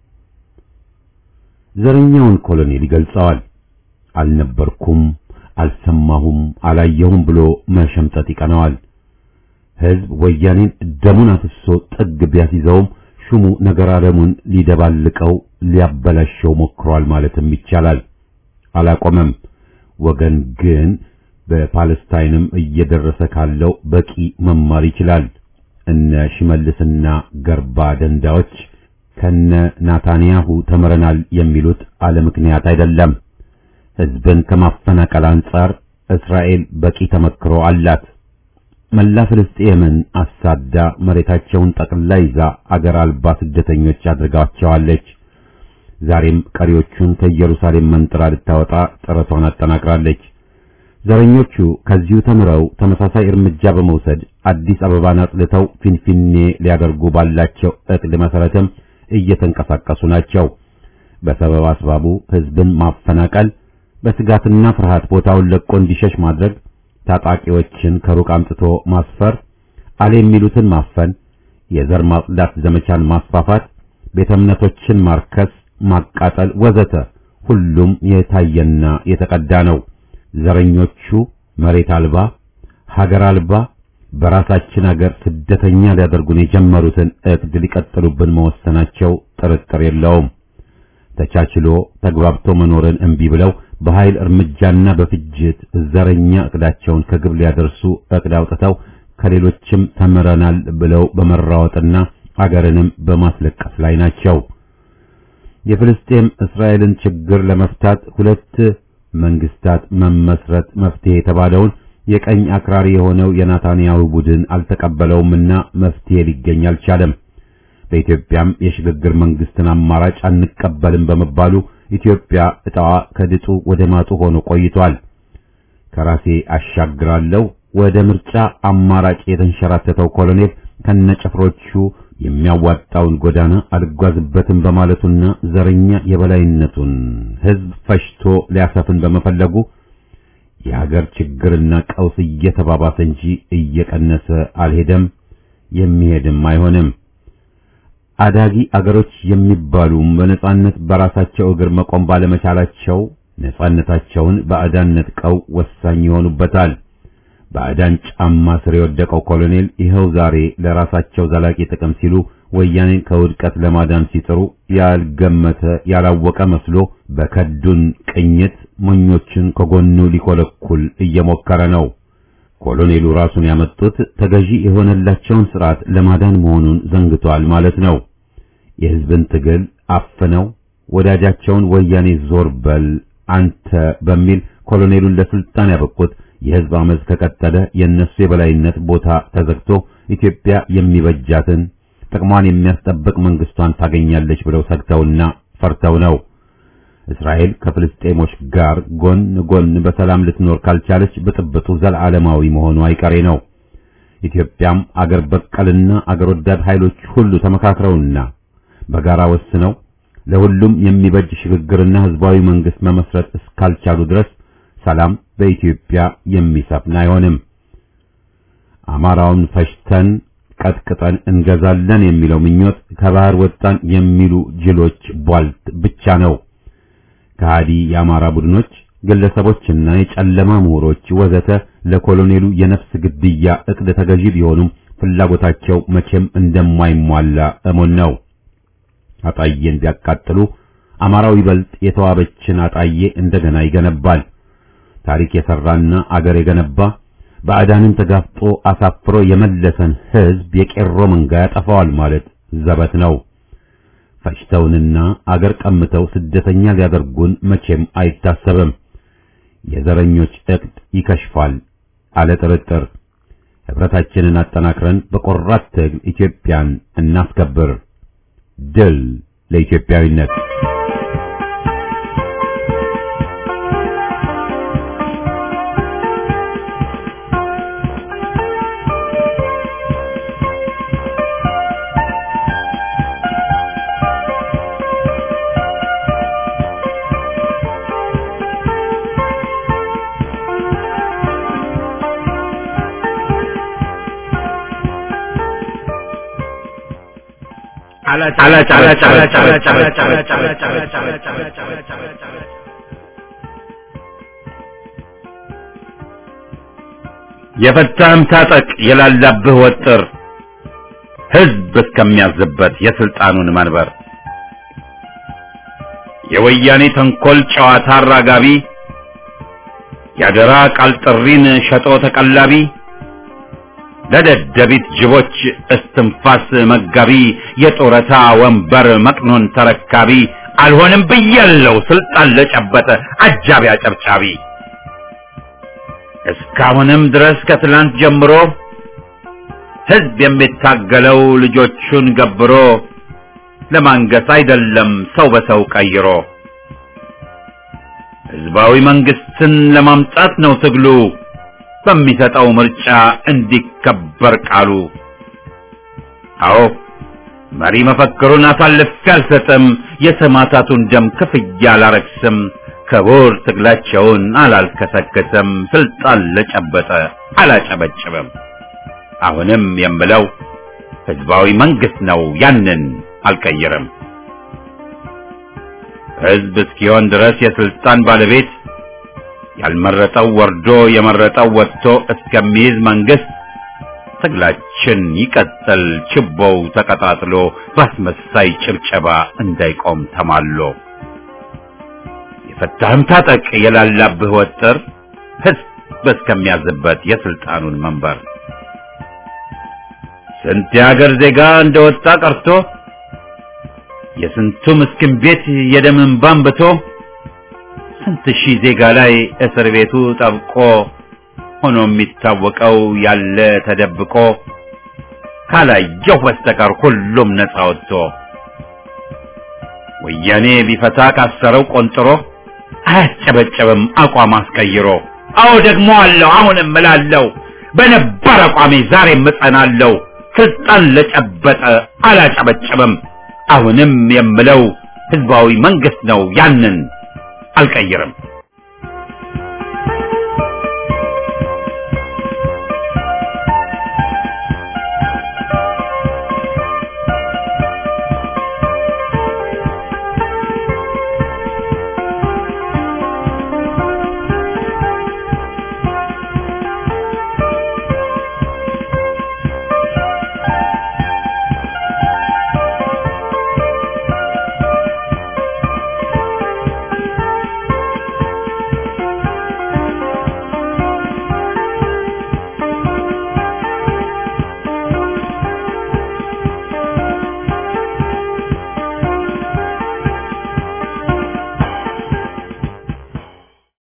ዘረኛውን ኮሎኔል ይገልጸዋል። አልነበርኩም አልሰማሁም አላየሁም ብሎ መሸምጠጥ ይቀናዋል። ህዝብ ወያኔን ደሙን አፍሶ ጥግ ቢያስይዘውም ሹሙ ነገር ዓለሙን ሊደባልቀው ሊያበላሸው ሞክሯል ማለትም ይቻላል። አላቆመም። ወገን ግን በፓለስታይንም እየደረሰ ካለው በቂ መማር ይችላል። እነ ሽመልስና ገርባ ደንዳዎች ከነ ናታንያሁ ተመረናል የሚሉት አለ ምክንያት አይደለም። ህዝብን ከማፈናቀል አንጻር እስራኤል በቂ ተመክሮ አላት። መላ ፍልስጤምን አሳዳ መሬታቸውን ጠቅልላ ይዛ አገር አልባ ስደተኞች አድርጋቸዋለች። ዛሬም ቀሪዎቹን ከኢየሩሳሌም መንጥራ ልታወጣ ጥረቷን አጠናክራለች። ዘረኞቹ ከዚሁ ተምረው ተመሳሳይ እርምጃ በመውሰድ አዲስ አበባን አጽድተው ፊንፊኔ ሊያደርጉ ባላቸው እቅድ መሰረትም እየተንቀሳቀሱ ናቸው። በሰበብ አስባቡ ህዝብን ማፈናቀል፣ በስጋትና ፍርሃት ቦታውን ለቆ እንዲሸሽ ማድረግ፣ ታጣቂዎችን ከሩቅ አምጥቶ ማስፈር፣ አለ የሚሉትን ማፈን፣ የዘር ማጽዳት ዘመቻን ማስፋፋት፣ ቤተ እምነቶችን ማርከስ፣ ማቃጠል ወዘተ ሁሉም የታየና የተቀዳ ነው። ዘረኞቹ መሬት አልባ ሀገር አልባ በራሳችን ሀገር ስደተኛ ሊያደርጉን የጀመሩትን እቅድ ሊቀጥሉብን መወሰናቸው ጥርጥር የለውም። ተቻችሎ ተግባብቶ መኖርን እንቢ ብለው በኃይል እርምጃና በፍጅት ዘረኛ እቅዳቸውን ከግብ ሊያደርሱ እቅድ አውጥተው ከሌሎችም ተመረናል ብለው በመራወጥና አገርንም በማስለቀስ ላይ ናቸው። የፍልስጤም እስራኤልን ችግር ለመፍታት ሁለት መንግስታት መመስረት መፍትሄ የተባለውን የቀኝ አክራሪ የሆነው የናታንያሁ ቡድን አልተቀበለውምና መፍትሄ ሊገኝ አልቻለም። በኢትዮጵያም የሽግግር መንግስትን አማራጭ አንቀበልም በመባሉ ኢትዮጵያ እጣዋ ከድጡ ወደ ማጡ ሆኖ ቆይቷል። ከራሴ አሻግራለሁ ወደ ምርጫ አማራጭ የተንሸራተተው ኮሎኔል ከነጭፍሮቹ የሚያዋጣውን ጎዳና አልጓዝበትም በማለቱና ዘረኛ የበላይነቱን ህዝብ ፈሽቶ ሊያሰፍን በመፈለጉ የሀገር ችግርና ቀውስ እየተባባሰ እንጂ እየቀነሰ አልሄደም፣ የሚሄድም አይሆንም። አዳጊ አገሮች የሚባሉ በነጻነት በራሳቸው እግር መቆም ባለመቻላቸው ነጻነታቸውን ባዕዳን ነጥቀው ወሳኝ ይሆኑበታል። ባዕዳን ጫማ ስር የወደቀው ኮሎኔል ይኸው ዛሬ ለራሳቸው ዘላቂ ጥቅም ሲሉ ወያኔን ከውድቀት ለማዳን ሲጥሩ ያልገመተ ያላወቀ መስሎ በከዱን ቅኝት ሞኞችን ከጎኑ ሊኮለኩል እየሞከረ ነው። ኮሎኔሉ ራሱን ያመጡት ተገዢ የሆነላቸውን ስርዓት ለማዳን መሆኑን ዘንግቷል ማለት ነው። የህዝብን ትግል አፍነው ወዳጃቸውን ወያኔ ዞር በል አንተ በሚል ኮሎኔሉን ለስልጣን ያበቁት የህዝብ አመጽ ከቀጠለ የነሱ የበላይነት ቦታ ተዘግቶ ኢትዮጵያ የሚበጃትን ጥቅሟን የሚያስጠብቅ መንግስቷን ታገኛለች ብለው ሰግተውና ፈርተው ነው። እስራኤል ከፍልስጤሞች ጋር ጎን ጎን በሰላም ልትኖር ካልቻለች ብጥብጡ ዘላለማዊ መሆኑ አይቀሬ ነው። ኢትዮጵያም አገር በቀልና አገር ወዳድ ኃይሎች ሁሉ ተመካክረውና በጋራ ወስነው ለሁሉም የሚበጅ ሽግግርና ህዝባዊ መንግስት መመስረት እስካልቻሉ ድረስ ሰላም በኢትዮጵያ የሚሰፍን አይሆንም። አማራውን ፈሽተን ቀጥቅጠን እንገዛለን የሚለው ምኞት ከባህር ወጣን የሚሉ ጅሎች ቧልት ብቻ ነው። ከሃዲ የአማራ ቡድኖች፣ ግለሰቦችና የጨለማ ምሁሮች ወዘተ ለኮሎኔሉ የነፍስ ግድያ እቅድ ተገዢ ቢሆኑም ፍላጎታቸው መቼም እንደማይሟላ እሙን ነው። አጣዬን ቢያቃጥሉ አማራው ይበልጥ የተዋበችን አጣዬ እንደገና ይገነባል። ታሪክ የሰራና አገር የገነባ ባዕዳንን ተጋፍጦ አሳፍሮ የመለሰን ህዝብ የቄሮ መንጋ ያጠፋዋል ማለት ዘበት ነው። ፈሽተውንና አገር ቀምተው ስደተኛ ሊያደርጉን መቼም አይታሰብም። የዘረኞች እቅድ ይከሽፋል አለ ጥርጥር። ህብረታችንን አጠናክረን በቆራት ትግል ኢትዮጵያን እናስከብር። ድል ለኢትዮጵያዊነት! የፈታህም ታጠቅ የላላብህ ወጥር ህዝብ እስከሚያዝበት የስልጣኑን መንበር የወያኔ ተንኮል ጨዋታ አራጋቢ ያደራ ቃል ጥሪን ሸጦ ተቀላቢ ለደደቢት ጅቦች እስትንፋስ መጋቢ የጦረታ ወንበር መቅኖን ተረካቢ አልሆንም ብያለው ስልጣን ለጨበጠ አጃቢ አጨብጫቢ እስካሁንም ድረስ ከትላንት ጀምሮ ህዝብ የሚታገለው ልጆቹን ገብሮ ለማንገስ አይደለም ሰው በሰው ቀይሮ ህዝባዊ መንግስትን ለማምጣት ነው ትግሉ በሚሰጠው ምርጫ እንዲከበር ቃሉ። አዎ መሪ መፈክሩን አሳልፌ አልሰጥም የሰማዕታቱን ደም ክፍያ አላረክስም ክቡር ትግላቸውን አላልከሰከሰም ስልጣን ለጨበጠ አላጨበጭብም። አሁንም የምለው ህዝባዊ መንግስት ነው ያንን አልቀየረም። ህዝብ እስኪሆን ድረስ የስልጣን ባለቤት ያልመረጠው ወርዶ የመረጠው ወጥቶ እስከሚይዝ መንግስት ትግላችን ይቀጥል ችቦው ተቀጣጥሎ ባስመሳይ ጭብጨባ እንዳይቆም ተማሎ የፈታህም ታጠቅ የላላብህ ወጥር ህዝብ እስከሚያዝበት የስልጣኑን መንበር ስንት የሀገር ዜጋ እንደወጣ ቀርቶ የስንቱ ምስኪን ቤት የደም እንባ አንብቶ ስንት ሺህ ዜጋ ላይ እስር ቤቱ ጠብቆ ሆኖ የሚታወቀው ያለ ተደብቆ ካላየው በስተቀር ሁሉም ነፃ ወጥቶ ወያኔ ቢፈታ ካሰረው ቆንጥሮ አያጨበጨብም አቋም አስቀይሮ። አዎ ደግሞ አለው አሁንም እላለሁ በነበር አቋሜ ዛሬም እጸናለሁ ስልጣን ለጨበጠ አላጨበጨብም። አሁንም የምለው ህዝባዊ መንግስት ነው ያንን አልቀየረም።